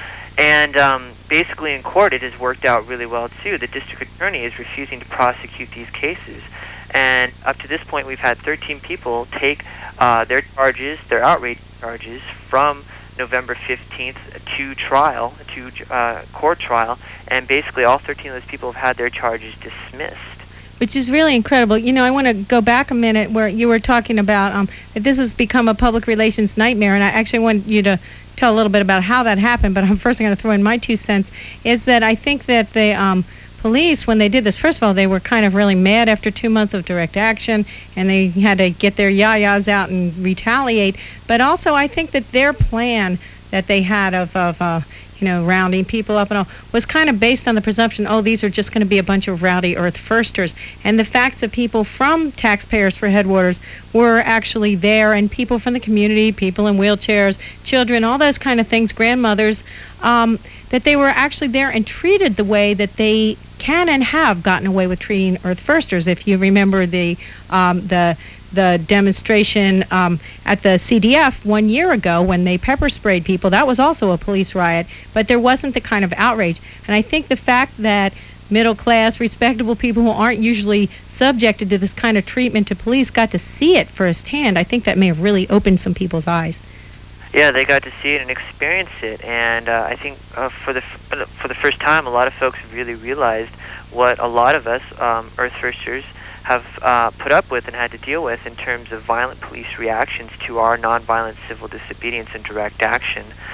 And um, basically in court it has worked out really well too. The district attorney is refusing to prosecute these cases. And up to this point, we've had thirteen people take uh, their charges, their outrage charges, from November fifteenth to trial, to uh, court trial, and basically all thirteen of those people have had their charges dismissed. Which is really incredible. You know, I want to go back a minute where you were talking about um, that this has become a public relations nightmare, and I actually want you to tell a little bit about how that happened, but I'm first going to throw in my two cents, is that I think that the um, police, when they did this, first of all, they were kind of really mad after two months of direct action, and they had to get their yayas out and retaliate. But also, I think that their plan that they had of, of uh, you know, rounding people up and all, was kind of based on the presumption, oh, these are just going to be a bunch of rowdy Earth Firsters. And the fact that people from Taxpayers for Headwaters were actually there, and people from the community, people in wheelchairs, children, all those kind of things, grandmothers, um, that they were actually there and treated the way that they can and have gotten away with treating Earth Firsters. If you remember the um, the the demonstration um, at the C D F one year ago when they pepper sprayed people, that was also a police riot, but there wasn't the kind of outrage. And I think the fact that middle class, respectable people who aren't usually subjected to this kind of treatment to police got to see it firsthand, I think that may have really opened some people's eyes. Yeah, they got to see it and experience it, and uh, I think uh, for the f- for the first time, a lot of folks really realized what a lot of us um, Earth Firsters have uh, put up with and had to deal with in terms of violent police reactions to our nonviolent civil disobedience and direct action.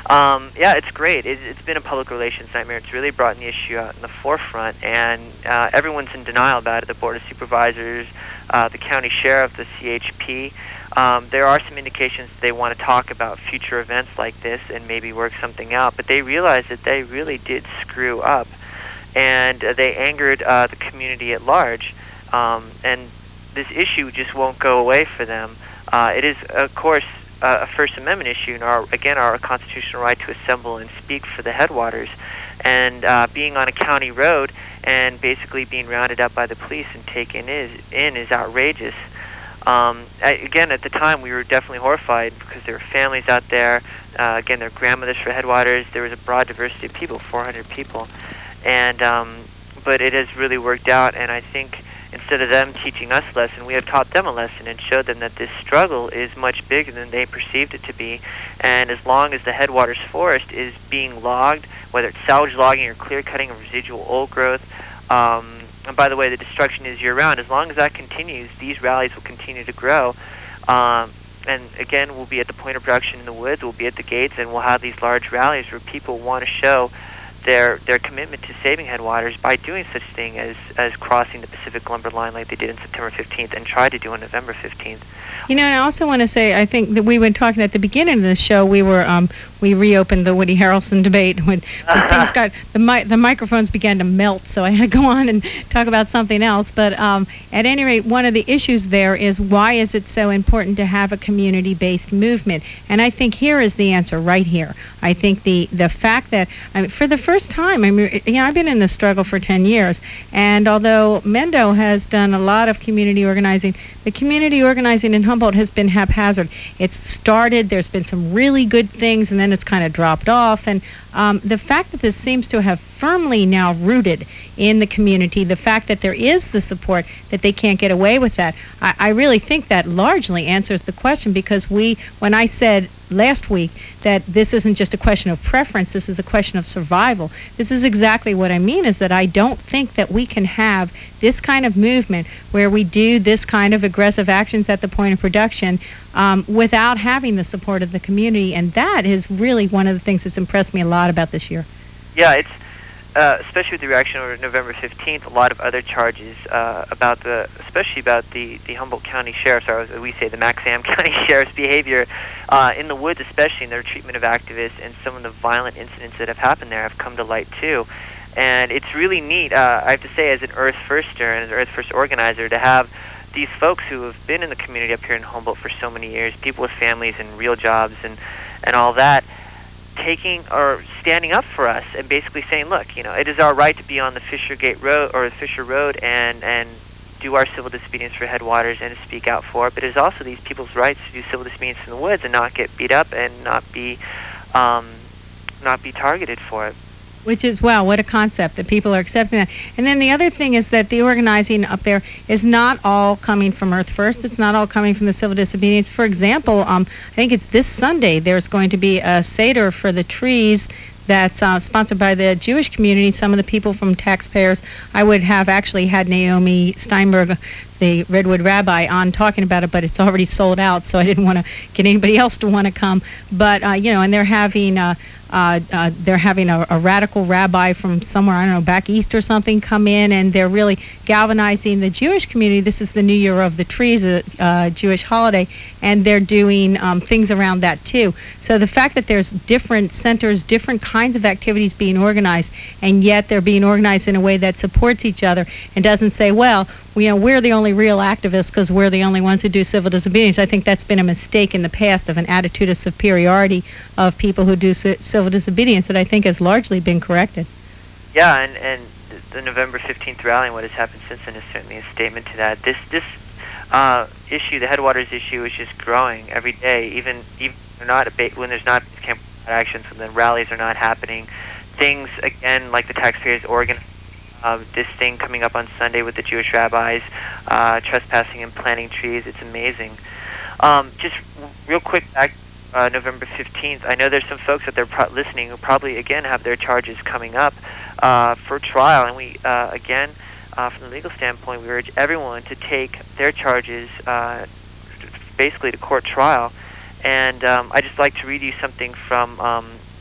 Um, yeah, it's great. It, it's been a public relations nightmare. It's really brought the issue out in the forefront, and uh, everyone's in denial about it. The Board of Supervisors, uh, the county sheriff, the C H P. Um, there are some indications that they want to talk about future events like this and maybe work something out, but they realize that they really did screw up, and uh, they angered uh, the community at large, um, and this issue just won't go away for them. Uh, it is, of course, uh, a First Amendment issue, and our, again, our constitutional right to assemble and speak for the headwaters. And uh, being on a county road and basically being rounded up by the police and taken is, in is outrageous. Um, I, again, at the time, we were definitely horrified because there were families out there. Uh, again, there were grandmothers for headwaters. There was a broad diversity of people, four hundred people. And um, but it has really worked out, and I think instead of them teaching us a lesson, we have taught them a lesson and showed them that this struggle is much bigger than they perceived it to be. And as long as the headwaters forest is being logged, whether it's salvage logging or clear cutting of residual old growth, um, and by the way, the destruction is year-round. As long as that continues, these rallies will continue to grow. Um, and again, we'll be at the point of production in the woods, we'll be at the gates, and we'll have these large rallies where people want to show their their commitment to saving headwaters by doing such thing as, as crossing the Pacific Lumber Line like they did on September fifteenth and tried to do on November fifteenth. You know, and I also want to say, I think that we were talking at the beginning of the show, we were, um, we reopened the Woody Harrelson debate when, when things got, the, mi- the microphones began to melt, so I had to go on and talk about something else. But um, at any rate, one of the issues there is why is it so important to have a community-based movement? And I think here is the answer right here. I think the, the fact that, I mean, for the first time, I mean, you know, I've been in this struggle for ten years, and although Mendo has done a lot of community organizing, the community organizing in Humboldt has been haphazard. It's started, there's been some really good things, and then it's kind of dropped off. And um, the fact that this seems to have firmly now rooted in the community, the fact that there is the support, that they can't get away with that, I, I really think that largely answers the question, because we, when I said last week that this isn't just a question of preference, this is a question of survival, this is exactly what I mean, is that I don't think that we can have this kind of movement where we do this kind of aggressive actions at the point of production um, without having the support of the community. And that is really one of the things that's impressed me a lot about this year. Yeah, it's uh, especially with the reaction over November fifteenth, a lot of other charges uh, about the, especially about the, the Humboldt County Sheriff's, or as we say, the Maxam County Sheriff's behavior uh, in the woods, especially in their treatment of activists, and some of the violent incidents that have happened there have come to light too. And it's really neat, uh, I have to say, as an Earth Firster and as an Earth First organizer, to have these folks who have been in the community up here in Humboldt for so many years, people with families and real jobs and, and all that, taking or standing up for us and basically saying, look, you know, it is our right to be on the Fisher Gate Road or Fisher Road and, and do our civil disobedience for headwaters and to speak out for it, but it is also these people's rights to do civil disobedience in the woods and not get beat up and not be um, not be targeted for it. Which is, wow, what a concept that people are accepting that. And then the other thing is that the organizing up there is not all coming from Earth First. It's not all coming from the civil disobedience. For example, um, I think it's this Sunday, there's going to be a Seder for the trees that's uh, sponsored by the Jewish community. Some of the people from taxpayers, I would have actually had Naomi Steinberg, the Redwood rabbi, on talking about it, but it's already sold out, so I didn't want to get anybody else to want to come. But, uh, you know, and they're having... Uh, Uh, uh, they're having a, a radical rabbi from somewhere, I don't know, back east or something, come in, and they're really galvanizing the Jewish community. This is the New Year of the Trees, a uh, Jewish holiday, and they're doing um, things around that too. So the fact that there's different centers, different kinds of activities being organized, and yet they're being organized in a way that supports each other and doesn't say, well, you know, we're the only real activists because we're the only ones who do civil disobedience. I think that's been a mistake in the past of an attitude of superiority of people who do ci- civil disobedience that I think has largely been corrected. Yeah, and, and the November fifteenth rally and what has happened since then is certainly a statement to that. This this uh, issue, the headwaters issue, is just growing every day. Even even when, not a ba- when there's not camp actions, when the rallies are not happening, things again like the taxpayers organ. Uh, this thing coming up on Sunday with the Jewish rabbis, uh, trespassing and planting trees, it's amazing. Um, just real quick, back uh, November fifteenth, I know there's some folks that they're pro- listening who probably, again, have their charges coming up uh, for trial. And we, uh, again, uh, from the legal standpoint, we urge everyone to take their charges uh, basically to court trial. And um, I'd just like to read you something from um,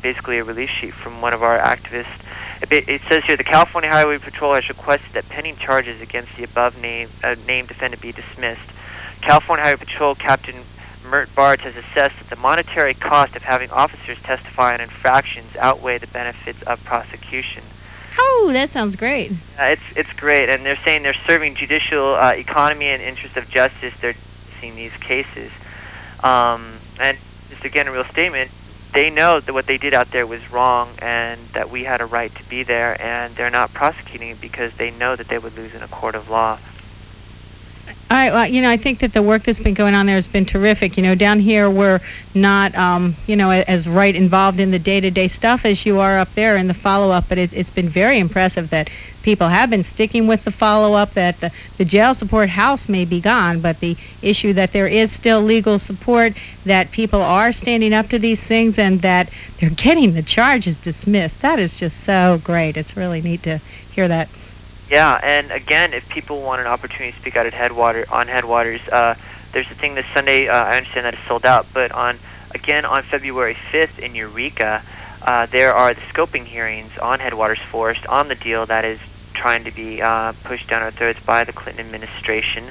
basically a release sheet from one of our activists. It, it says here, the California Highway Patrol has requested that pending charges against the above name, uh, named defendant be dismissed. California Highway Patrol Captain Mert Bartz has assessed that the monetary cost of having officers testify on infractions outweigh the benefits of prosecution. Oh, that sounds great. Uh, it's it's great, and they're saying they're serving judicial uh, economy and interest of justice. They're seeing these cases, um, and just again a real statement. They know that what they did out there was wrong, and that we had a right to be there, and they're not prosecuting it because they know that they would lose in a court of law. All right, well, you know, I think that the work that's been going on there has been terrific. You know, down here we're not, um, you know, as right involved in the day-to-day stuff as you are up there in the follow-up, but it, it's been very impressive that people have been sticking with the follow-up, that the, the jail support house may be gone, but the issue that there is still legal support, that people are standing up to these things, and that they're getting the charges dismissed. That is just so great. It's really neat to hear that. Yeah, and again, if people want an opportunity to speak out at Headwater on Headwaters, uh, there's a thing this Sunday. Uh, I understand that it's sold out, but on again on February fifth in Eureka, uh, there are the scoping hearings on Headwaters Forest on the deal that is trying to be uh, pushed down our throats by the Clinton administration.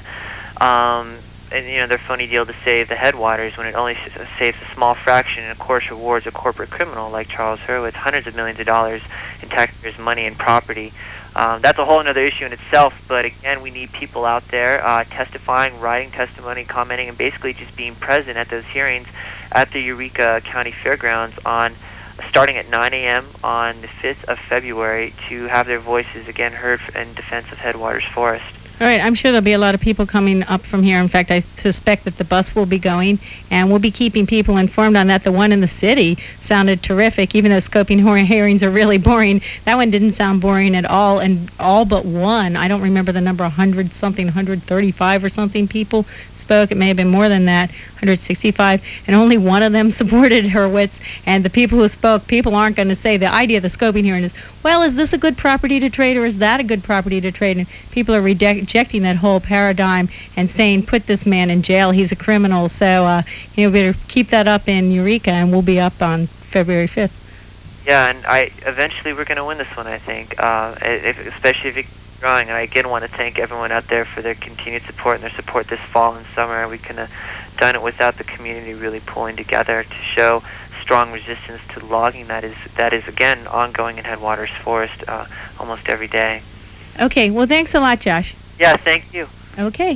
Um, and you know, their phony deal to save the Headwaters when it only s- saves a small fraction and of course rewards a corporate criminal like Charles Hurwitz hundreds of millions of dollars in taxpayers' money and property. Um, that's a whole other issue in itself, but again, we need people out there uh, testifying, writing testimony, commenting, and basically just being present at those hearings at the Eureka County Fairgrounds on starting at nine a.m. on the fifth of February to have their voices again heard in defense of Headwaters Forest. All right, I'm sure there'll be a lot of people coming up from here. In fact, I suspect that the bus will be going, and we'll be keeping people informed on that. The one in the city sounded terrific, even though scoping hearings are really boring. That one didn't sound boring at all, and all but one, I don't remember the number, one hundred something, one hundred thirty-five or something people spoke. It may have been more than that, one hundred sixty-five, and only one of them supported Hurwitz. And the people who spoke, people aren't going to say the idea of the scoping hearing is, well, is this a good property to trade or is that a good property to trade? And people are rejecting that whole paradigm and saying, put this man in jail, he's a criminal. So, uh, you know, better keep that up in Eureka, and we'll be up on February fifth. Yeah, and I eventually we're going to win this one, I think, uh, if, especially if it keeps growing. And I again want to thank everyone out there for their continued support and their support this fall and summer. We couldn't have done it without the community really pulling together to show strong resistance to logging that is, that is again, ongoing in Headwaters Forest uh, almost every day. Okay, well, thanks a lot, Josh. Yeah, thank you. Okay.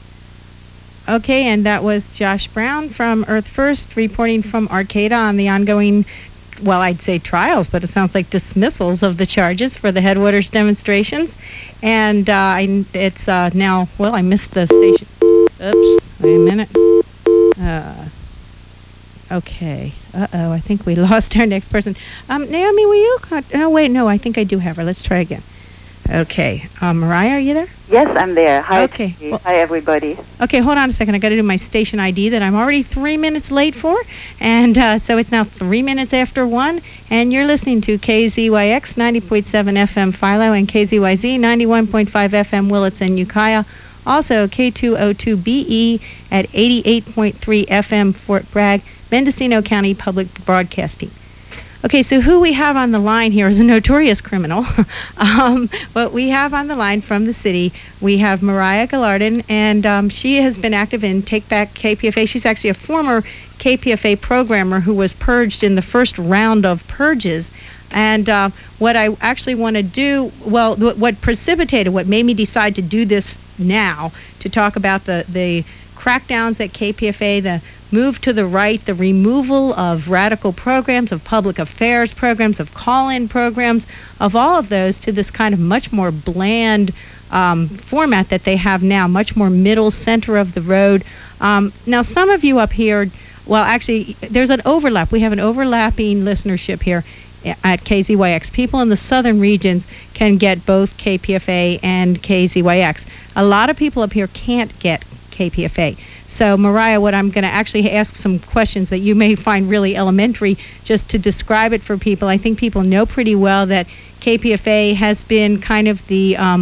Okay, and that was Josh Brown from Earth First reporting from Arcata on the ongoing, well, I'd say trials, but it sounds like dismissals of the charges for the Headwaters demonstrations. And uh, I, it's uh, now, well, I missed the station. Oops, wait a minute. Uh, okay. Uh-oh, I think we lost our next person. Um, Naomi, will you? Con- oh, wait, no, I think I do have her. Let's try again. Okay. Um, Mariah, are you there? Yes, I'm there. Hi, okay. Well, hi, everybody. Okay, hold on a second. I got to do my station I D that I'm already three minutes late for, and uh, so it's now three minutes after one, and you're listening to K Z Y X ninety point seven F M Philo and K Z Y Z ninety-one point five F M Willits and Ukiah. Also K two oh two B E at eighty-eight point three F M Fort Bragg, Mendocino County Public Broadcasting. Okay, so who we have on the line here is a notorious criminal. um, what we have on the line from the city, we have Mariah Gallardon, and um, she has been active in Take Back K P F A. She's actually a former K P F A programmer who was purged in the first round of purges. And uh, what I actually want to do, well, th- what precipitated, what made me decide to do this now, to talk about the, the crackdowns at K P F A, the move to the right, the removal of radical programs, of public affairs programs, of call-in programs, of all of those to this kind of much more bland um, format that they have now, much more middle, center of the road. Um, now, some of you up here, well, actually, there's an overlap. We have an overlapping listenership here at K Z Y X. People in the southern regions can get both K P F A and K Z Y X. A lot of people up here can't get K P F A. So, Mariah, what I'm going to actually ask some questions that you may find really elementary, just to describe it for people. I think people know pretty well that K P F A has been kind of the um,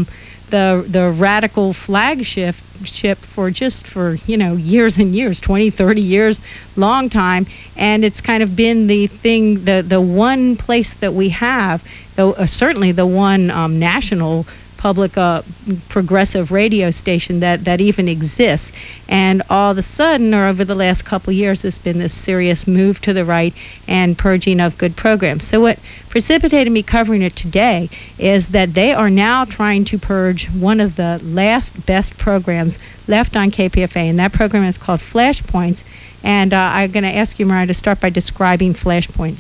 the the radical flagship ship for just for you know years and years, twenty, thirty years, long time, and it's kind of been the thing, the the one place that we have, though uh, certainly the one um, national public uh, progressive radio station that that even exists. And all of a sudden, or over the last couple of years, there's been this serious move to the right and purging of good programs. So what precipitated me covering it today is that they are now trying to purge one of the last best programs left on K P F A, and that program is called Flashpoints. And uh, I'm going to ask you, Mariah, to start by describing Flashpoints.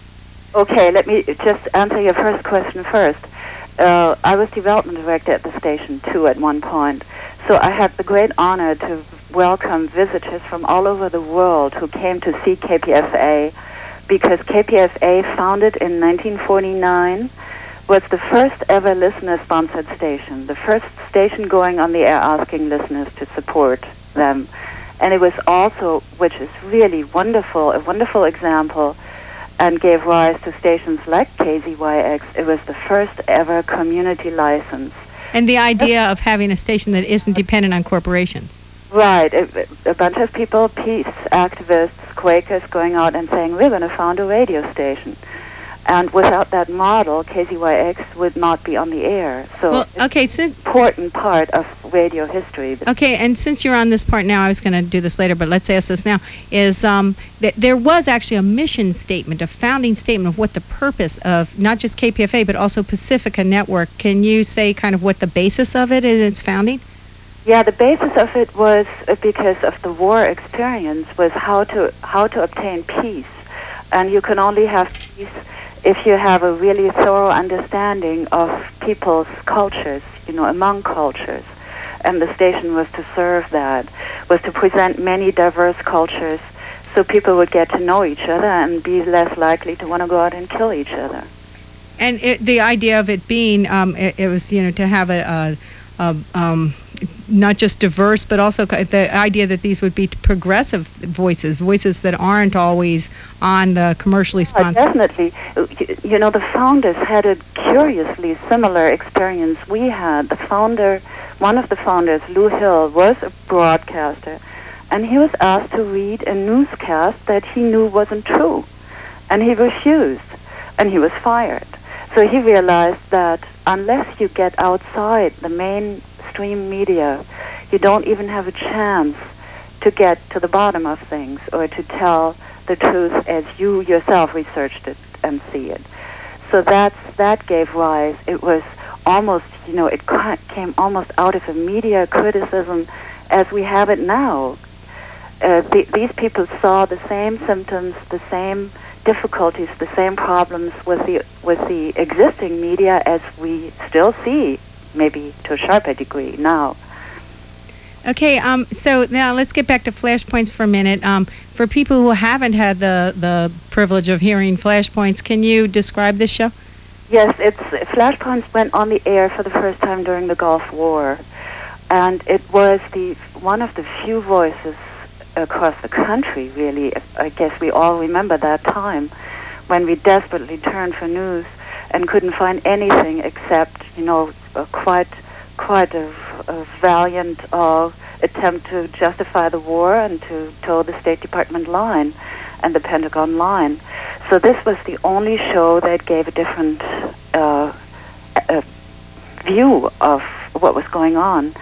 Okay, let me just answer your first question first. Uh, I was development director at the station, too, at one point. So I had the great honor to welcome visitors from all over the world who came to see K P F A, because K P F A, founded in nineteen forty-nine, was the first ever listener-sponsored station, the first station going on the air asking listeners to support them. And it was also, which is really wonderful, a wonderful example, and gave rise to stations like K Z Y X. It was the first ever community license. And the idea of having a station that isn't dependent on corporations. Right. A, a bunch of people, peace activists, Quakers, going out and saying, we're going to found a radio station. And without that model, K Z Y X would not be on the air. So well, it's okay, an important part of radio history. Okay, and since you're on this part now, I was going to do this later, but let's ask this now, is um, th- there was actually a mission statement, a founding statement of what the purpose of not just K P F A, but also Pacifica Network. Can you say kind of what the basis of it is, its founding? Yeah, the basis of it was uh, because of the war experience, was how to how to obtain peace. And you can only have peace if you have a really thorough understanding of people's cultures, you know, among cultures. And the station was to serve that, was to present many diverse cultures so people would get to know each other and be less likely to want to go out and kill each other. And it, the idea of it being, um, it, it was, you know, to have a, a, a um, not just diverse, but also the idea that these would be progressive voices, voices that aren't always on the commercially sponsored. Uh, definitely. You know, the founders had a curiously similar experience we had. The founder, one of the founders, Lou Hill, was a broadcaster, and he was asked to read a newscast that he knew wasn't true, and he refused, and he was fired. So he realized that unless you get outside the mainstream media, you don't even have a chance to get to the bottom of things or to tell the truth as you yourself researched it and see it. So that's, that gave rise. It was almost, you know, it came almost out of a media criticism as we have it now. Uh, the, these people saw the same symptoms, the same difficulties, the same problems with the with the existing media as we still see, maybe to a sharper degree now. Okay, um, so now let's get back to Flashpoints for a minute. Um, for people who haven't had the, the privilege of hearing Flashpoints, can you describe this show? Yes, it's Flashpoints went on the air for the first time during the Gulf War, and it was the one of the few voices across the country, really. I guess we all remember that time when we desperately turned for news and couldn't find anything except, you know, a quite quite a, a valiant uh, attempt to justify the war and to toe the State Department line and the Pentagon line. So this was the only show that gave a different uh, a view of what was going on.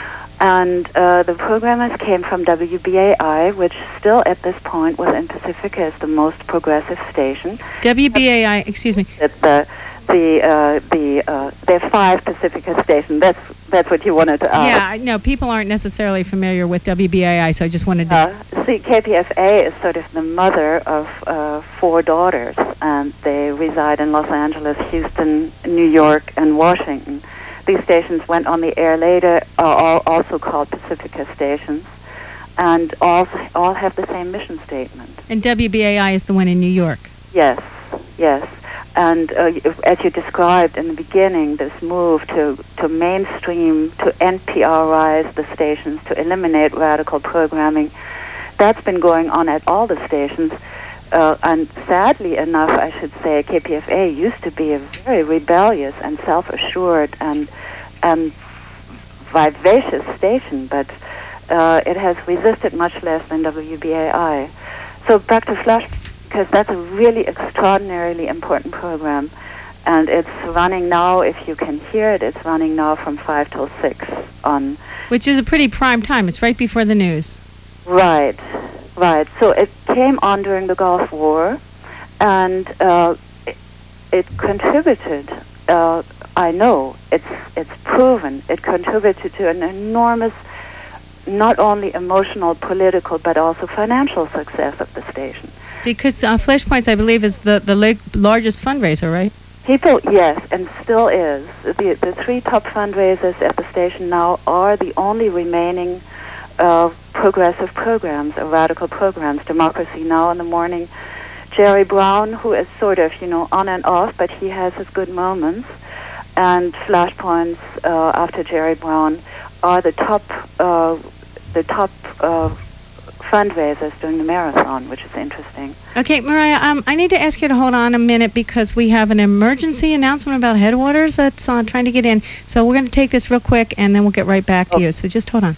And uh, the programmers came from W B A I, which still at this point within Pacifica is the most progressive station. W B A I, excuse me. The the uh, the uh, there are five Pacifica stations. That's that's what you wanted to ask. Yeah, no, people aren't necessarily familiar with W B A I, so I just wanted to. Uh, see, K P F A is sort of the mother of uh, four daughters, and they reside in Los Angeles, Houston, New York, and Washington. These stations went on the air later, are all also called Pacifica stations, and all all have the same mission statement. And W B A I is the one in New York. Yes, yes. And uh, as you described in the beginning, this move to, to mainstream, to N P R-ize the stations, to eliminate radical programming, that's been going on at all the stations. Uh, and sadly enough, I should say, K P F A used to be a very rebellious and self-assured and and vivacious station, but uh, it has resisted much less than W B A I. So back to Flash, because that's a really extraordinarily important program, and it's running now, if you can hear it, it's running now from five till six on... Which is a pretty prime time. It's right before the news. Right, right. So it came on during the Gulf War, and uh, it, it contributed, uh, I know, it's, it's proven, it contributed to an enormous, not only emotional, political, but also financial success of the station. Because uh, Flashpoints, I believe, is the, the la- largest fundraiser, right? People, yes, and still is. The, the three top fundraisers at the station now are the only remaining uh, progressive programs, uh, radical programs. Democracy Now! In the morning. Jerry Brown, who is sort of, you know, on and off, but he has his good moments. And Flashpoints, uh, after Jerry Brown, are the top, uh, the top uh, fundraisers during the marathon, which is interesting. Okay, Mariah, um, I need to ask you to hold on a minute because we have an emergency announcement about Headwaters that's uh, trying to get in. So we're going to take this real quick, and then we'll get right back to you. So just hold on.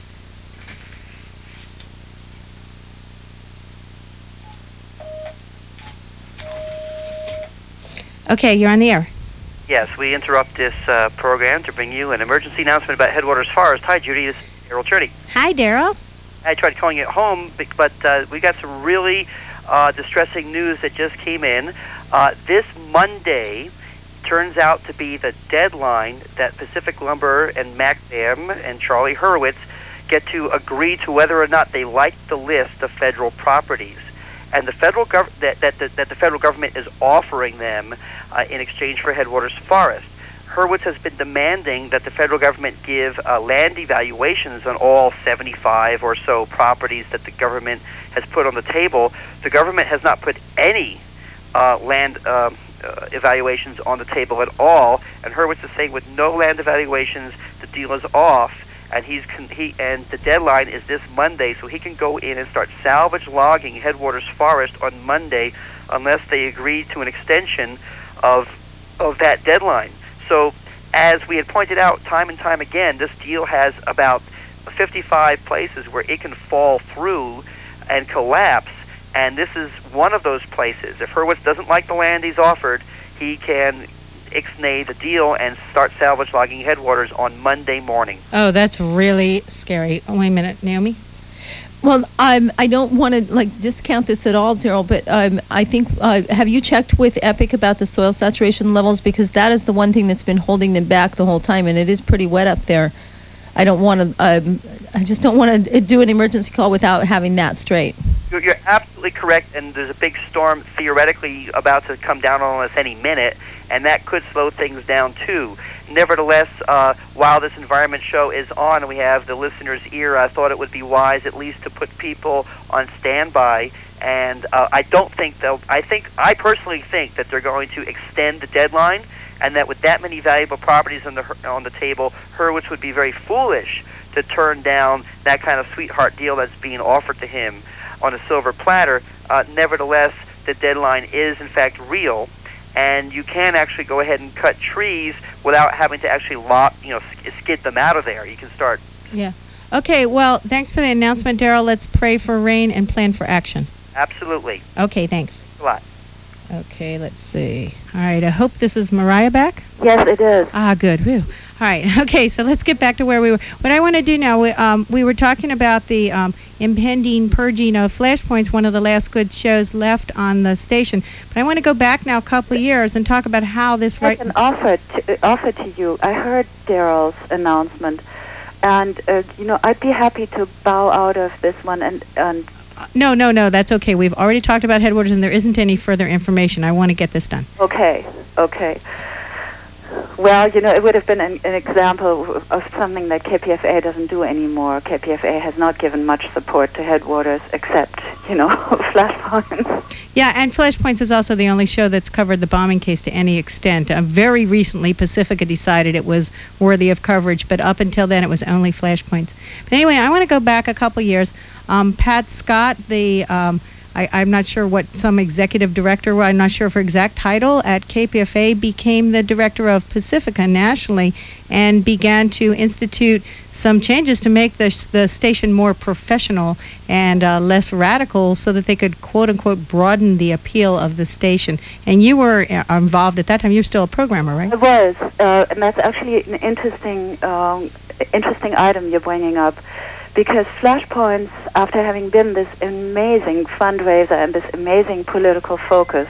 Okay, you're on the air. Yes, we interrupt this uh, program to bring you an emergency announcement about Headwaters Forest. Hi, Judy. This is Daryl Churdy. Hi, Daryl. I tried calling you at home, but uh, we got some really uh, distressing news that just came in. Uh, this Monday turns out to be the deadline that Pacific Lumber and MacBam and Charlie Hurwitz get to agree to whether or not they like the list of federal properties. And the federal gov- that, that, that, that the federal government is offering them uh, in exchange for Headwaters Forest. Hurwitz has been demanding that the federal government give uh, land evaluations on all seventy-five or so properties that the government has put on the table. The government has not put any uh, land uh, uh, evaluations on the table at all, and Hurwitz is saying with no land evaluations, the deal is off. And he's con- he and the deadline is this Monday, so he can go in and start salvage logging Headwaters Forest on Monday, unless they agree to an extension of of that deadline. So, as we had pointed out time and time again, this deal has about fifty-five places where it can fall through and collapse, and this is one of those places. If Hurwitz doesn't like the land he's offered, he can ixnay the deal and start salvage logging Headwaters on Monday morning. Oh, that's really scary. Oh, wait a minute, Naomi? Well, um, I don't want to like discount this at all, Daryl, but um, I think, uh, have you checked with EPIC about the soil saturation levels? Because that is the one thing that's been holding them back the whole time, and it is pretty wet up there. I don't want to, um, I just don't want to do an emergency call without having that straight. You're, you're absolutely correct, and there's a big storm theoretically about to come down on us any minute, and that could slow things down too. Nevertheless, uh, while this environment show is on and we have the listener's ear, I thought it would be wise at least to put people on standby. And uh, I don't think they'll, I think, I personally think that they're going to extend the deadline, and that with that many valuable properties on the on the table, Hurwitz would be very foolish to turn down that kind of sweetheart deal that's being offered to him on a silver platter. Uh, nevertheless, the deadline is in fact real, and you can actually go ahead and cut trees without having to actually lock, you know, skid them out of there. You can start. Yeah. Okay, well, thanks for the announcement, Daryl. Let's pray for rain and plan for action. Absolutely. Okay, thanks. A lot. Okay, let's see. All right, I hope this is Mariah back. Yes, it is. Ah, good. Whew. All right. Okay, so let's get back to where we were. What I want to do now, we, um, we were talking about the um, impending purging of Flashpoints, one of the last good shows left on the station. But I want to go back now a couple of years and talk about how this... I right. can offer to, offer to you. I heard Daryl's announcement, and, uh, you know, I'd be happy to bow out of this one and... and No, no, no, that's okay. We've already talked about Headwaters, and there isn't any further information. I want to get this done. Okay, okay. Well, you know, it would have been an, an example of something that K P F A doesn't do anymore. K P F A has not given much support to Headwaters except, you know, Flashpoints. Yeah, and Flashpoints is also the only show that's covered the bombing case to any extent. Uh, very recently, Pacifica decided it was worthy of coverage, but up until then, it was only Flashpoints. But anyway, I want to go back a couple years. Um, Pat Scott, the... Um, I, I'm not sure what some executive director, I'm not sure of her exact title, at K P F A became the director of Pacifica nationally and began to institute some changes to make the the station more professional and uh, less radical, so that they could quote unquote broaden the appeal of the station. And you were uh, involved at that time. You're still a programmer, right? I was, uh, and that's actually an interesting um, interesting item you're bringing up, because Flashpoints, after having been this amazing fundraiser and this amazing political focus,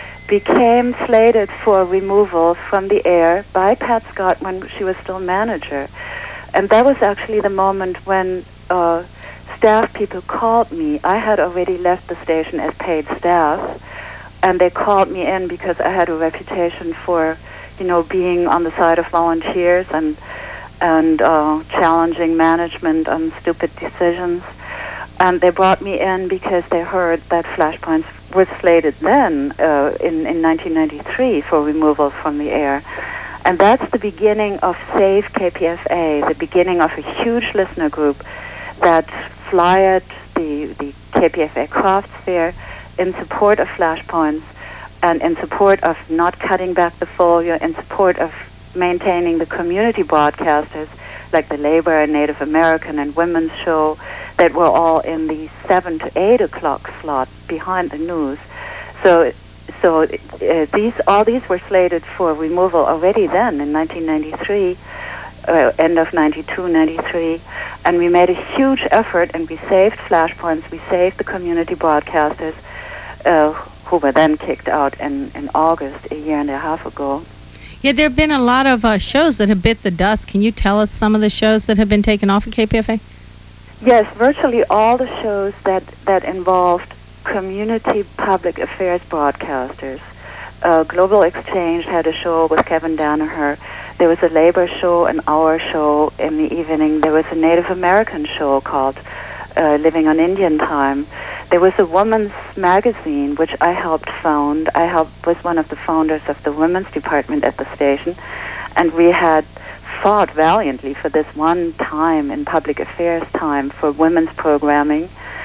became slated for removal from the air by Pat Scott when she was still manager. And that was actually the moment when uh, staff people called me. I had already left the station as paid staff, and they called me in because I had a reputation for, you know, being on the side of volunteers and and uh, challenging management on stupid decisions. And they brought me in because they heard that Flashpoints was slated then uh, in, in nineteen ninety-three for removal from the air. And that's the beginning of Save K P F A, the beginning of a huge listener group that flyered the, the K P F A Crafts Fair in support of Flashpoints and in support of not cutting back the folio, in support of maintaining the community broadcasters like the Labor and Native American and Women's Show that were all in the seven to eight o'clock slot behind the news. So, so uh, these all these were slated for removal already then in nineteen ninety-three, uh, end of ninety-two, ninety-three, and we made a huge effort and we saved Flashpoints. We saved the community broadcasters, uh, who were then kicked out in in August a year and a half ago. Yeah, there have been a lot of uh, shows that have bit the dust. Can you tell us some of the shows that have been taken off of K P F A? Yes, virtually all the shows that, that involved community public affairs broadcasters. Uh, Global Exchange had a show with Kevin Danaher. There was a labor show, an hour show in the evening. There was a Native American show called uh, Living on Indian Time. There was a women's magazine, which I helped found. I helped was one of the founders of the women's department at the station, and we had fought valiantly for this one time in public affairs time for women's programming.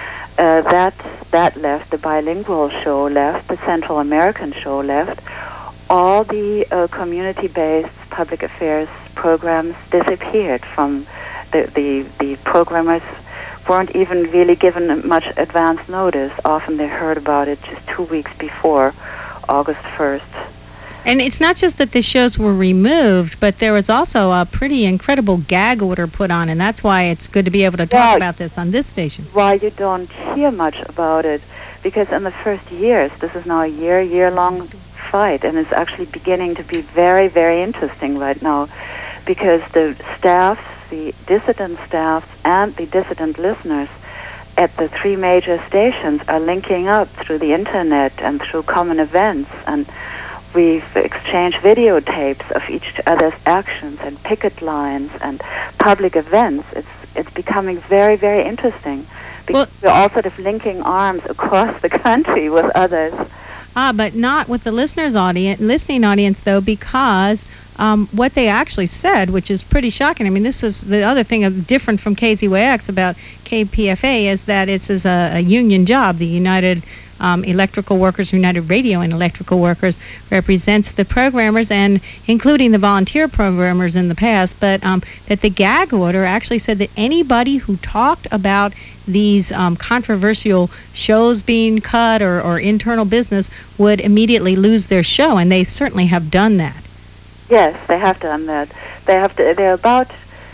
Uh, that that left, the bilingual show left, the Central American show left. All the uh, community-based public affairs programs disappeared from the, the, the programmers weren't even really given much advance notice. Often they heard about it just two weeks before August first. And it's not just that the shows were removed, but there was also a pretty incredible gag order put on, and that's why it's good to be able to talk yeah, about this on this station. Why you don't hear much about it, because in the first years, this is now a year, year-long fight, and it's actually beginning to be very, very interesting right now, because the staffs, the dissident staffs, and the dissident listeners at the three major stations are linking up through the internet and through common events, and we've exchanged videotapes of each other's actions and picket lines and public events. It's it's becoming very, very interesting, because well, we're all sort of linking arms across the country with others. Ah, but not with the listeners' audience, listening audience, though, because um, what they actually said, which is pretty shocking. I mean, this is the other thing of different from K Z Y X about K P F A is that it's is a, a union job. The United Um, Electrical Workers, United Radio and Electrical Workers represents the programmers, and including the volunteer programmers in the past, but um, that the gag order actually said that anybody who talked about these um, controversial shows being cut or, or internal business would immediately lose their show, and they certainly have done that. Yes, they have done that. They have to, they're about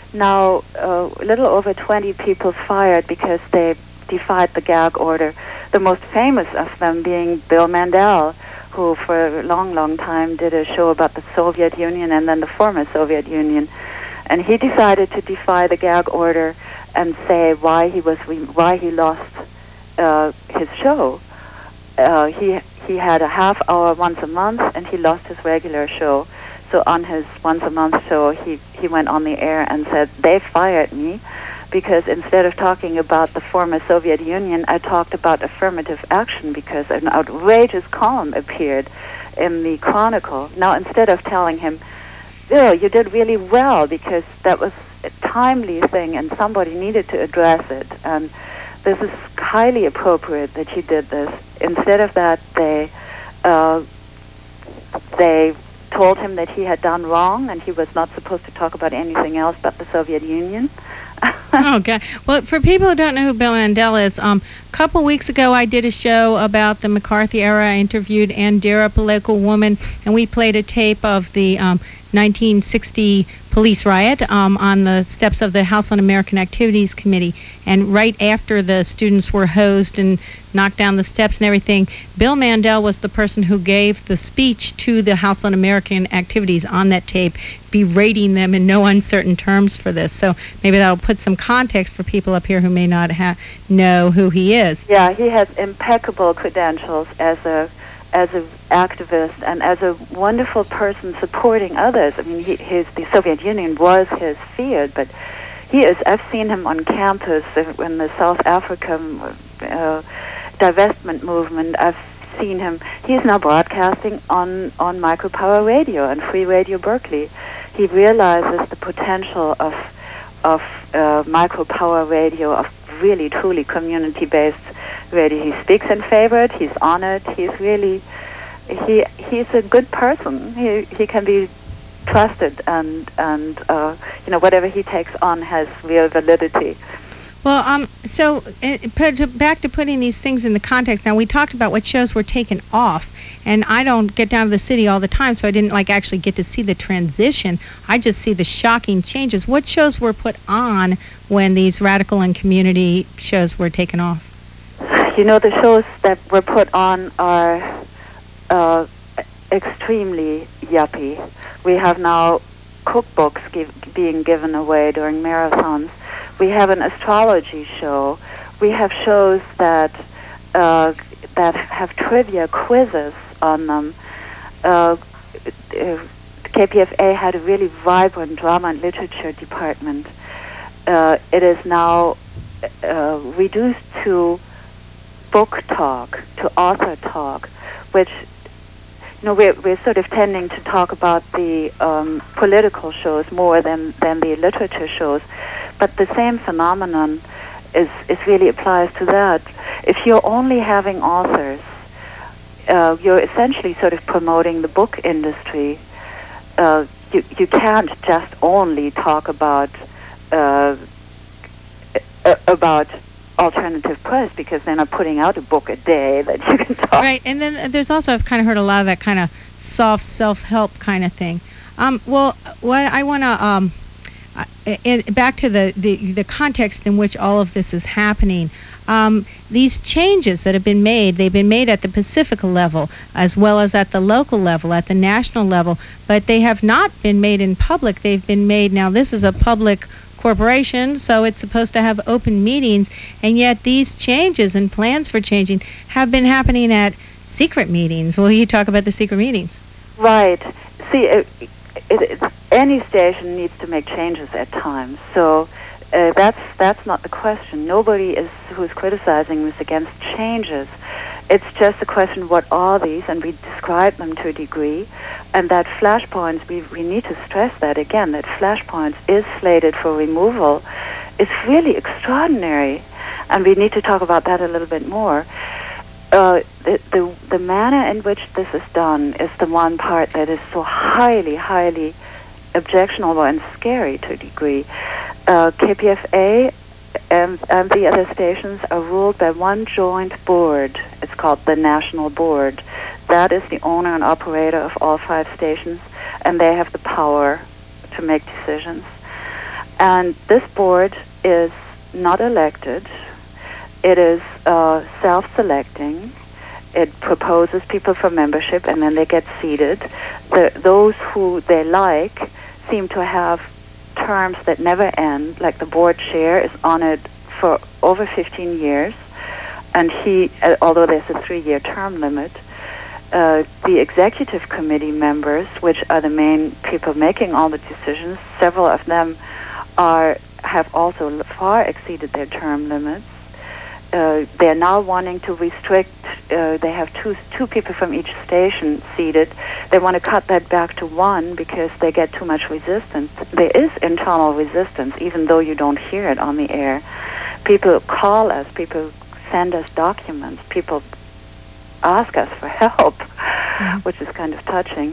now uh, a little over twenty people fired because they defied the gag order. The most famous of them being Bill Mandel, who for a long, long time did a show about the Soviet Union and then the former Soviet Union. And he decided to defy the gag order and say why he was re- why he lost uh, his show. Uh, he he had a half hour once a month, and he lost his regular show. So on his once a month show, he, he went on the air and said, "They fired me because instead of talking about the former Soviet Union, I talked about affirmative action because an outrageous column appeared in the Chronicle." Now, instead of telling him, "Bill, you did really well because that was a timely thing and somebody needed to address it, and this is highly appropriate that you did this," instead of that, they uh, they told him that he had done wrong and he was not supposed to talk about anything else but the Soviet Union. Okay. Well, for people who don't know who Bill Mandel is, um, a couple weeks ago I did a show about the McCarthy era. I interviewed Ann Dira, a local woman, and we played a tape of the um, nineteen sixty police riot um, on the steps of the House Un-American Activities Committee. And right after the students were hosed and knocked down the steps and everything, Bill Mandel was the person who gave the speech to the House Un-American Activities on that tape, berating them in no uncertain terms for this. So maybe that'll put some context for people up here who may not ha- know who he is. Yeah, he has impeccable credentials as a as an activist and as a wonderful person supporting others. I mean, he, his the Soviet Union was his field, but he is. I've seen him on campus in the South African uh, divestment movement. I've seen him. He is now broadcasting on on micropower radio and Free Radio Berkeley. He realizes the potential of of uh, micropower radio, of really truly community-based radio. He speaks in favor. He's honored. He's really he he's a good person. He he can be trusted, and and uh, you know, whatever he takes on has real validity. Well, um, so uh, put, to, back to putting these things in the context. Now, we talked about what shows were taken off, and I don't get down to the city all the time, so I didn't like actually get to see the transition. I just see the shocking changes. What shows were put on when these radical and community shows were taken off? You know, the shows that were put on are uh, extremely yuppie. We have now cookbooks give, being given away during marathons. We have an astrology show. We have shows that uh, that have trivia quizzes on them. Uh, K P F A had a really vibrant drama and literature department. Uh, it is now uh, reduced to book talk, to author talk, which, you know, we're, we're sort of tending to talk about the um, political shows more than, than the literature shows. But the same phenomenon is, is really applies to that. If you're only having authors, uh, you're essentially sort of promoting the book industry. Uh, you, you can't just only talk about uh, about alternative press, because they're not putting out a book a day that you can talk. Right, and then there's also, I've kind of heard a lot of that kind of soft self-help kind of thing. Um, well, what I want to, um, it, back to the, the, the context in which all of this is happening. Um, these changes that have been made, they've been made at the Pacifica level as well as at the local level, at the national level, but they have not been made in public. They've been made, now this is a public corporation, so it's supposed to have open meetings, and yet these changes and plans for changing have been happening at secret meetings. Will you talk about the secret meetings? Right. See, it, it, it, any station needs to make changes at times, so uh, that's that's not the question. Nobody is who's criticizing this against changes. It's just a question, what are these, and we describe them to a degree, and that flashpoints, we, we need to stress that again, that flashpoints is slated for removal. It's really extraordinary, and we need to talk about that a little bit more. Uh, the, the, the manner in which this is done is the one part that is so highly, highly objectionable and scary to a degree. Uh, K P F A and, and the other stations are ruled by one joint board. It's called the National Board. That is the owner and operator of all five stations, and they have the power to make decisions. And this board is not elected. It is uh, self-selecting. It proposes people for membership, and then they get seated. The, those who they like seem to have terms that never end, like the board chair is on it for over fifteen years, and he, uh, although there's a three-year term limit, uh, the executive committee members, which are the main people making all the decisions, several of them are have also far exceeded their term limits. Uh, they're now wanting to restrict, uh, they have two two people from each station seated. They want to cut that back to one because they get too much resistance. There is internal resistance, even though you don't hear it on the air. People call us, people send us documents, people ask us for help, mm-hmm. which is kind of touching.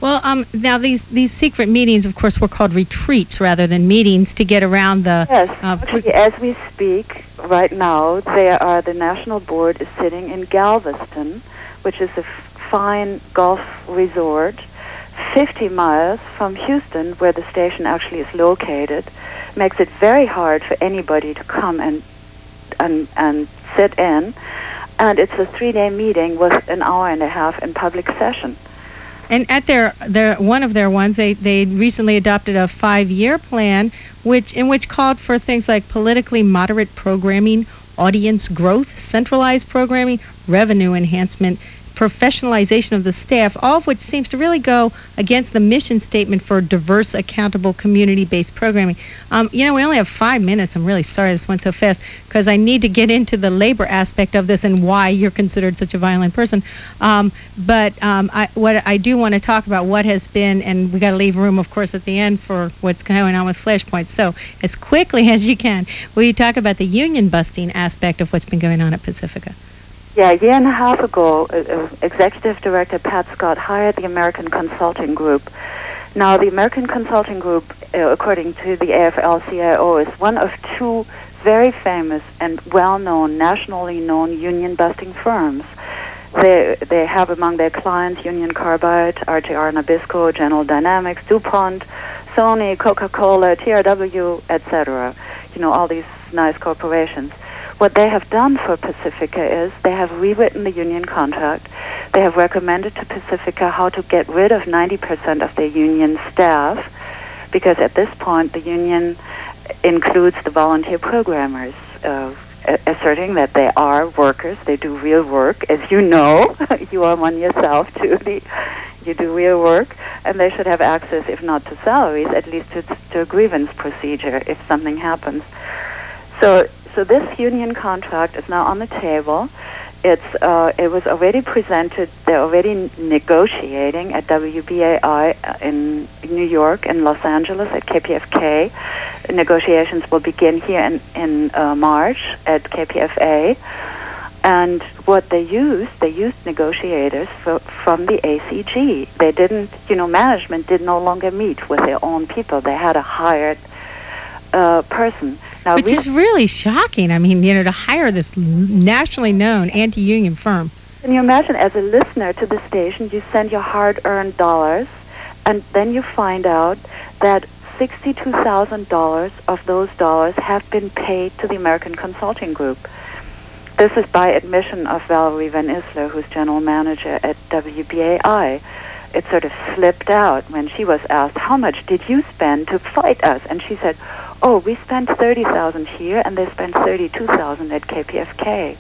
Well, um, now these these secret meetings, of course, were called retreats rather than meetings to get around the. Yes, Uh, actually, as we speak right now, there are the national board is sitting in Galveston, which is a f- fine golf resort, fifty miles from Houston, where the station actually is located. Makes it very hard for anybody to come and and and sit in, and it's a three-day meeting with an hour and a half in public session. And at their, their one of their ones, they, they recently adopted a five-year plan, which in which called for things like politically moderate programming, audience growth, centralized programming, revenue enhancement, professionalization of the staff, all of which seems to really go against the mission statement for diverse, accountable, community-based programming. Um, you know, we only have five minutes. I'm really sorry this went so fast because I need to get into the labor aspect of this and why you're considered such a violent person. Um, but um, I, what I do want to talk about what has been, and we got to leave room, of course, at the end for what's going on with Flashpoint. So as quickly as you can, will you talk about the union busting aspect of what's been going on at Pacifica? Yeah, a year and a half ago, uh, uh, Executive Director Pat Scott hired the American Consulting Group. Now, the American Consulting Group, uh, according to the A F L C I O, is one of two very famous and well-known, nationally known union-busting firms. They they have among their clients Union Carbide, R T R Nabisco, General Dynamics, DuPont, Sony, Coca-Cola, T R W, et cetera. You know, all these nice corporations. What they have done for Pacifica is they have rewritten the union contract. They have recommended to Pacifica how to get rid of ninety percent of their union staff, because at this point the union includes the volunteer programmers, uh, asserting that they are workers, they do real work, as you know. You are one yourself, too. The, you do real work, and they should have access, if not to salaries, at least to, to a grievance procedure if something happens. So So this union contract is now on the table. It's uh, it was already presented. They're already negotiating at W B A I in New York and Los Angeles at K P F K. Negotiations will begin here in in uh, March at K P F A. And what they used, they used negotiators for, from the A C G. They didn't, you know, management did no longer meet with their own people. They had a hired uh, person. Now, Which is really shocking. I mean, you know, to hire this nationally known anti-union firm. Can you imagine, as a listener to the station, you send your hard-earned dollars, and then you find out that sixty-two thousand dollars of those dollars have been paid to the American Consulting Group. This is by admission of Valerie Van Isler, who's general manager at W B A I. It sort of slipped out when she was asked, how much did you spend to fight us? And she said, oh, we spent thirty thousand dollars here, and they spent thirty-two thousand dollars at K P F K.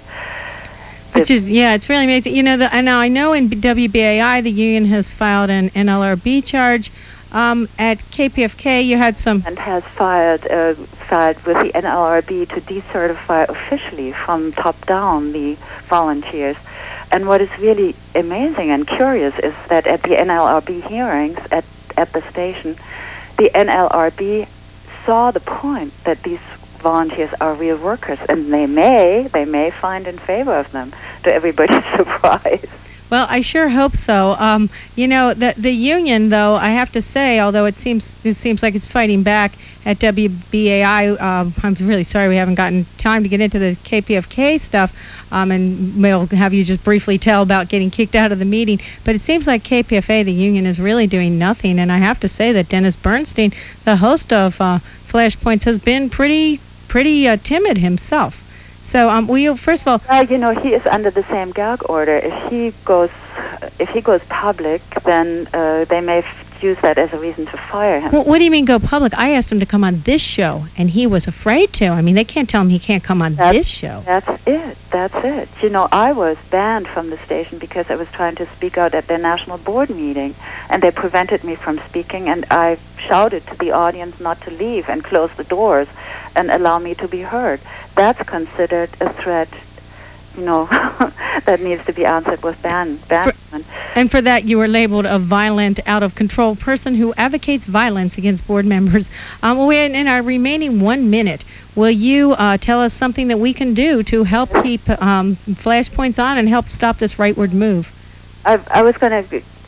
Which is, yeah, it's really amazing. You know, the, and now I know in W B A I the union has filed an N L R B charge. Um, at K P F K you had some... And has filed, uh, filed with the N L R B to decertify officially from top down the volunteers. And what is really amazing and curious is that at the N L R B hearings at, at the station, the N L R B saw the point that these volunteers are real workers, and they may, they may find in favor of them, to everybody's surprise. Well, I sure hope so. Um, you know, the the union, though, I have to say, although it seems it seems like it's fighting back at W B A I, um, I'm really sorry we haven't gotten time to get into the K P F K stuff, um, and we'll have you just briefly tell about getting kicked out of the meeting. But it seems like K P F A, the union, is really doing nothing, and I have to say that Dennis Bernstein, the host of uh, Flashpoints, has been pretty pretty uh, timid himself. So, um, we first of all, well, you know, he is under the same gag order. If he goes, if he goes public, then uh, they may f- use that as a reason to fire him. Well, what do you mean go public? I asked him to come on this show, and he was afraid to. I mean, they can't tell him he can't come on that's, this show. That's it. That's it. You know, I was banned from the station because I was trying to speak out at their national board meeting, and they prevented me from speaking, and I shouted to the audience not to leave and close the doors and allow me to be heard. That's considered a threat, you know, that needs to be answered with ban banishment. And for that, you were labeled a violent, out-of-control person who advocates violence against board members. Um, well, in our remaining one minute, will you uh, tell us something that we can do to help keep um, Flashpoints on and help stop this rightward move? I, I was going to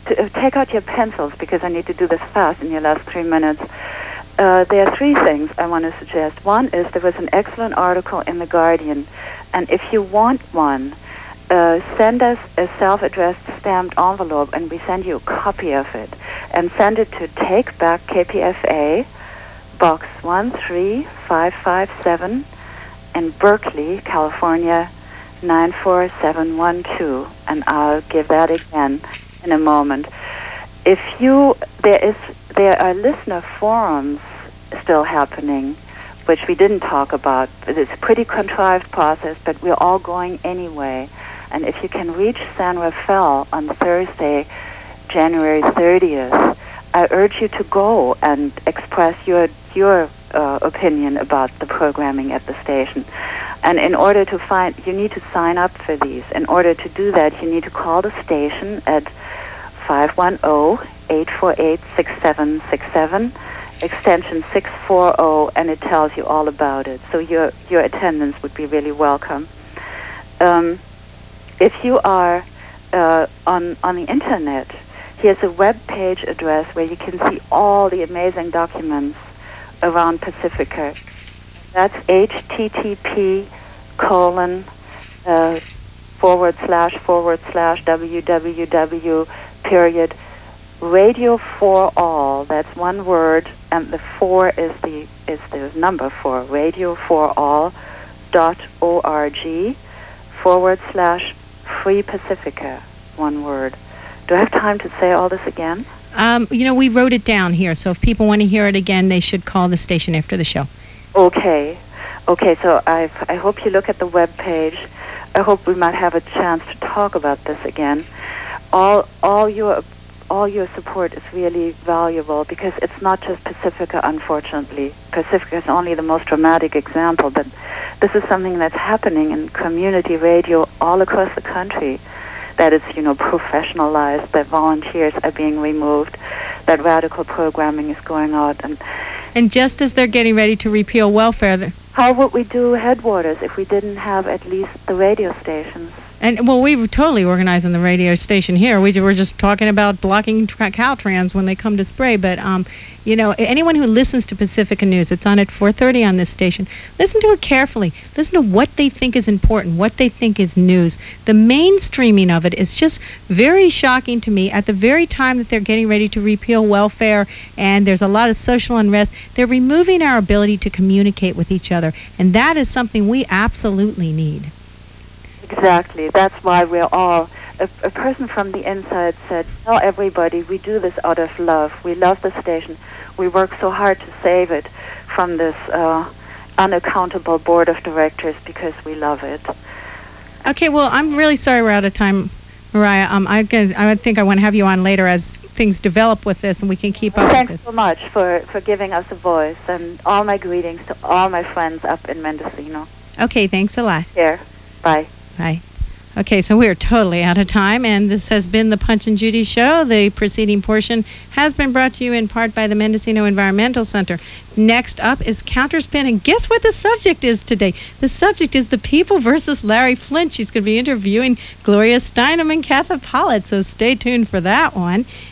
to, uh, take out your pencils because I need to do this fast in your last three minutes. Uh, there are three things I want to suggest. One is there was an excellent article in The Guardian, and if you want one, uh, send us a self-addressed stamped envelope, and we send you a copy of it. And send it to Take Back K P F A, Box one three five five seven, in Berkeley, California, nine four seven one two. And I'll give that again in a moment. If you, there is, there are listener forums still happening, which we didn't talk about. It's a pretty contrived process, but we're all going anyway. And if you can reach San Rafael on Thursday, January thirtieth, I urge you to go and express your your uh, opinion about the programming at the station. And in order to find, you need to sign up for these. In order to do that, you need to call the station at five one zero, eight four eight, six seven six seven, extension six forty, and it tells you all about it. So your your attendance would be really welcome. Um, if you are uh, on on the internet, here's a web page address where you can see all the amazing documents around Pacifica. That's http colon uh, forward slash forward slash www period radio for all. That's one word, and the four is the is the number four. Radio for all dot org forward slash free Pacifica. One word. Do I have time to say all this again? Um, you know, we wrote it down here, so if people want to hear it again, they should call the station after the show. Okay. Okay, so I I hope you look at the web page. I hope we might have a chance to talk about this again. All all your all your support is really valuable because it's not just Pacifica, unfortunately. Pacifica is only the most dramatic example, but this is something that's happening in community radio all across the country. That is, you know, professionalized, that volunteers are being removed, that radical programming is going out. And and just as they're getting ready to repeal welfare... The how would we do Headwaters if we didn't have at least the radio stations? And, well, we were totally organizing the radio station here. We were just talking about blocking tra- Caltrans when they come to spray. But, um, you know, anyone who listens to Pacifica News, it's on at four thirty on this station, listen to it carefully. Listen to what they think is important, what they think is news. The mainstreaming of it is just very shocking to me. At the very time that they're getting ready to repeal welfare and there's a lot of social unrest, they're removing our ability to communicate with each other. And that is something we absolutely need. Exactly. That's why we're all... A, a person from the inside said, tell everybody we do this out of love. We love the station. We work so hard to save it from this uh, unaccountable board of directors because we love it. Okay, well, I'm really sorry we're out of time, Mariah. Um, I, I think I want to have you on later as things develop with this and we can keep up Thanks with this. so much for, for giving us a voice, and all my greetings to all my friends up in Mendocino. Okay, thanks a lot. Here. Bye. Bye. Okay, so we're totally out of time, and this has been the Punch and Judy Show. The preceding portion has been brought to you in part by the Mendocino Environmental Center. Next up is Counterspin, and guess what the subject is today? The subject is the people versus Larry Flynt. She's going to be interviewing Gloria Steinem and Katha Pollitt, so stay tuned for that one.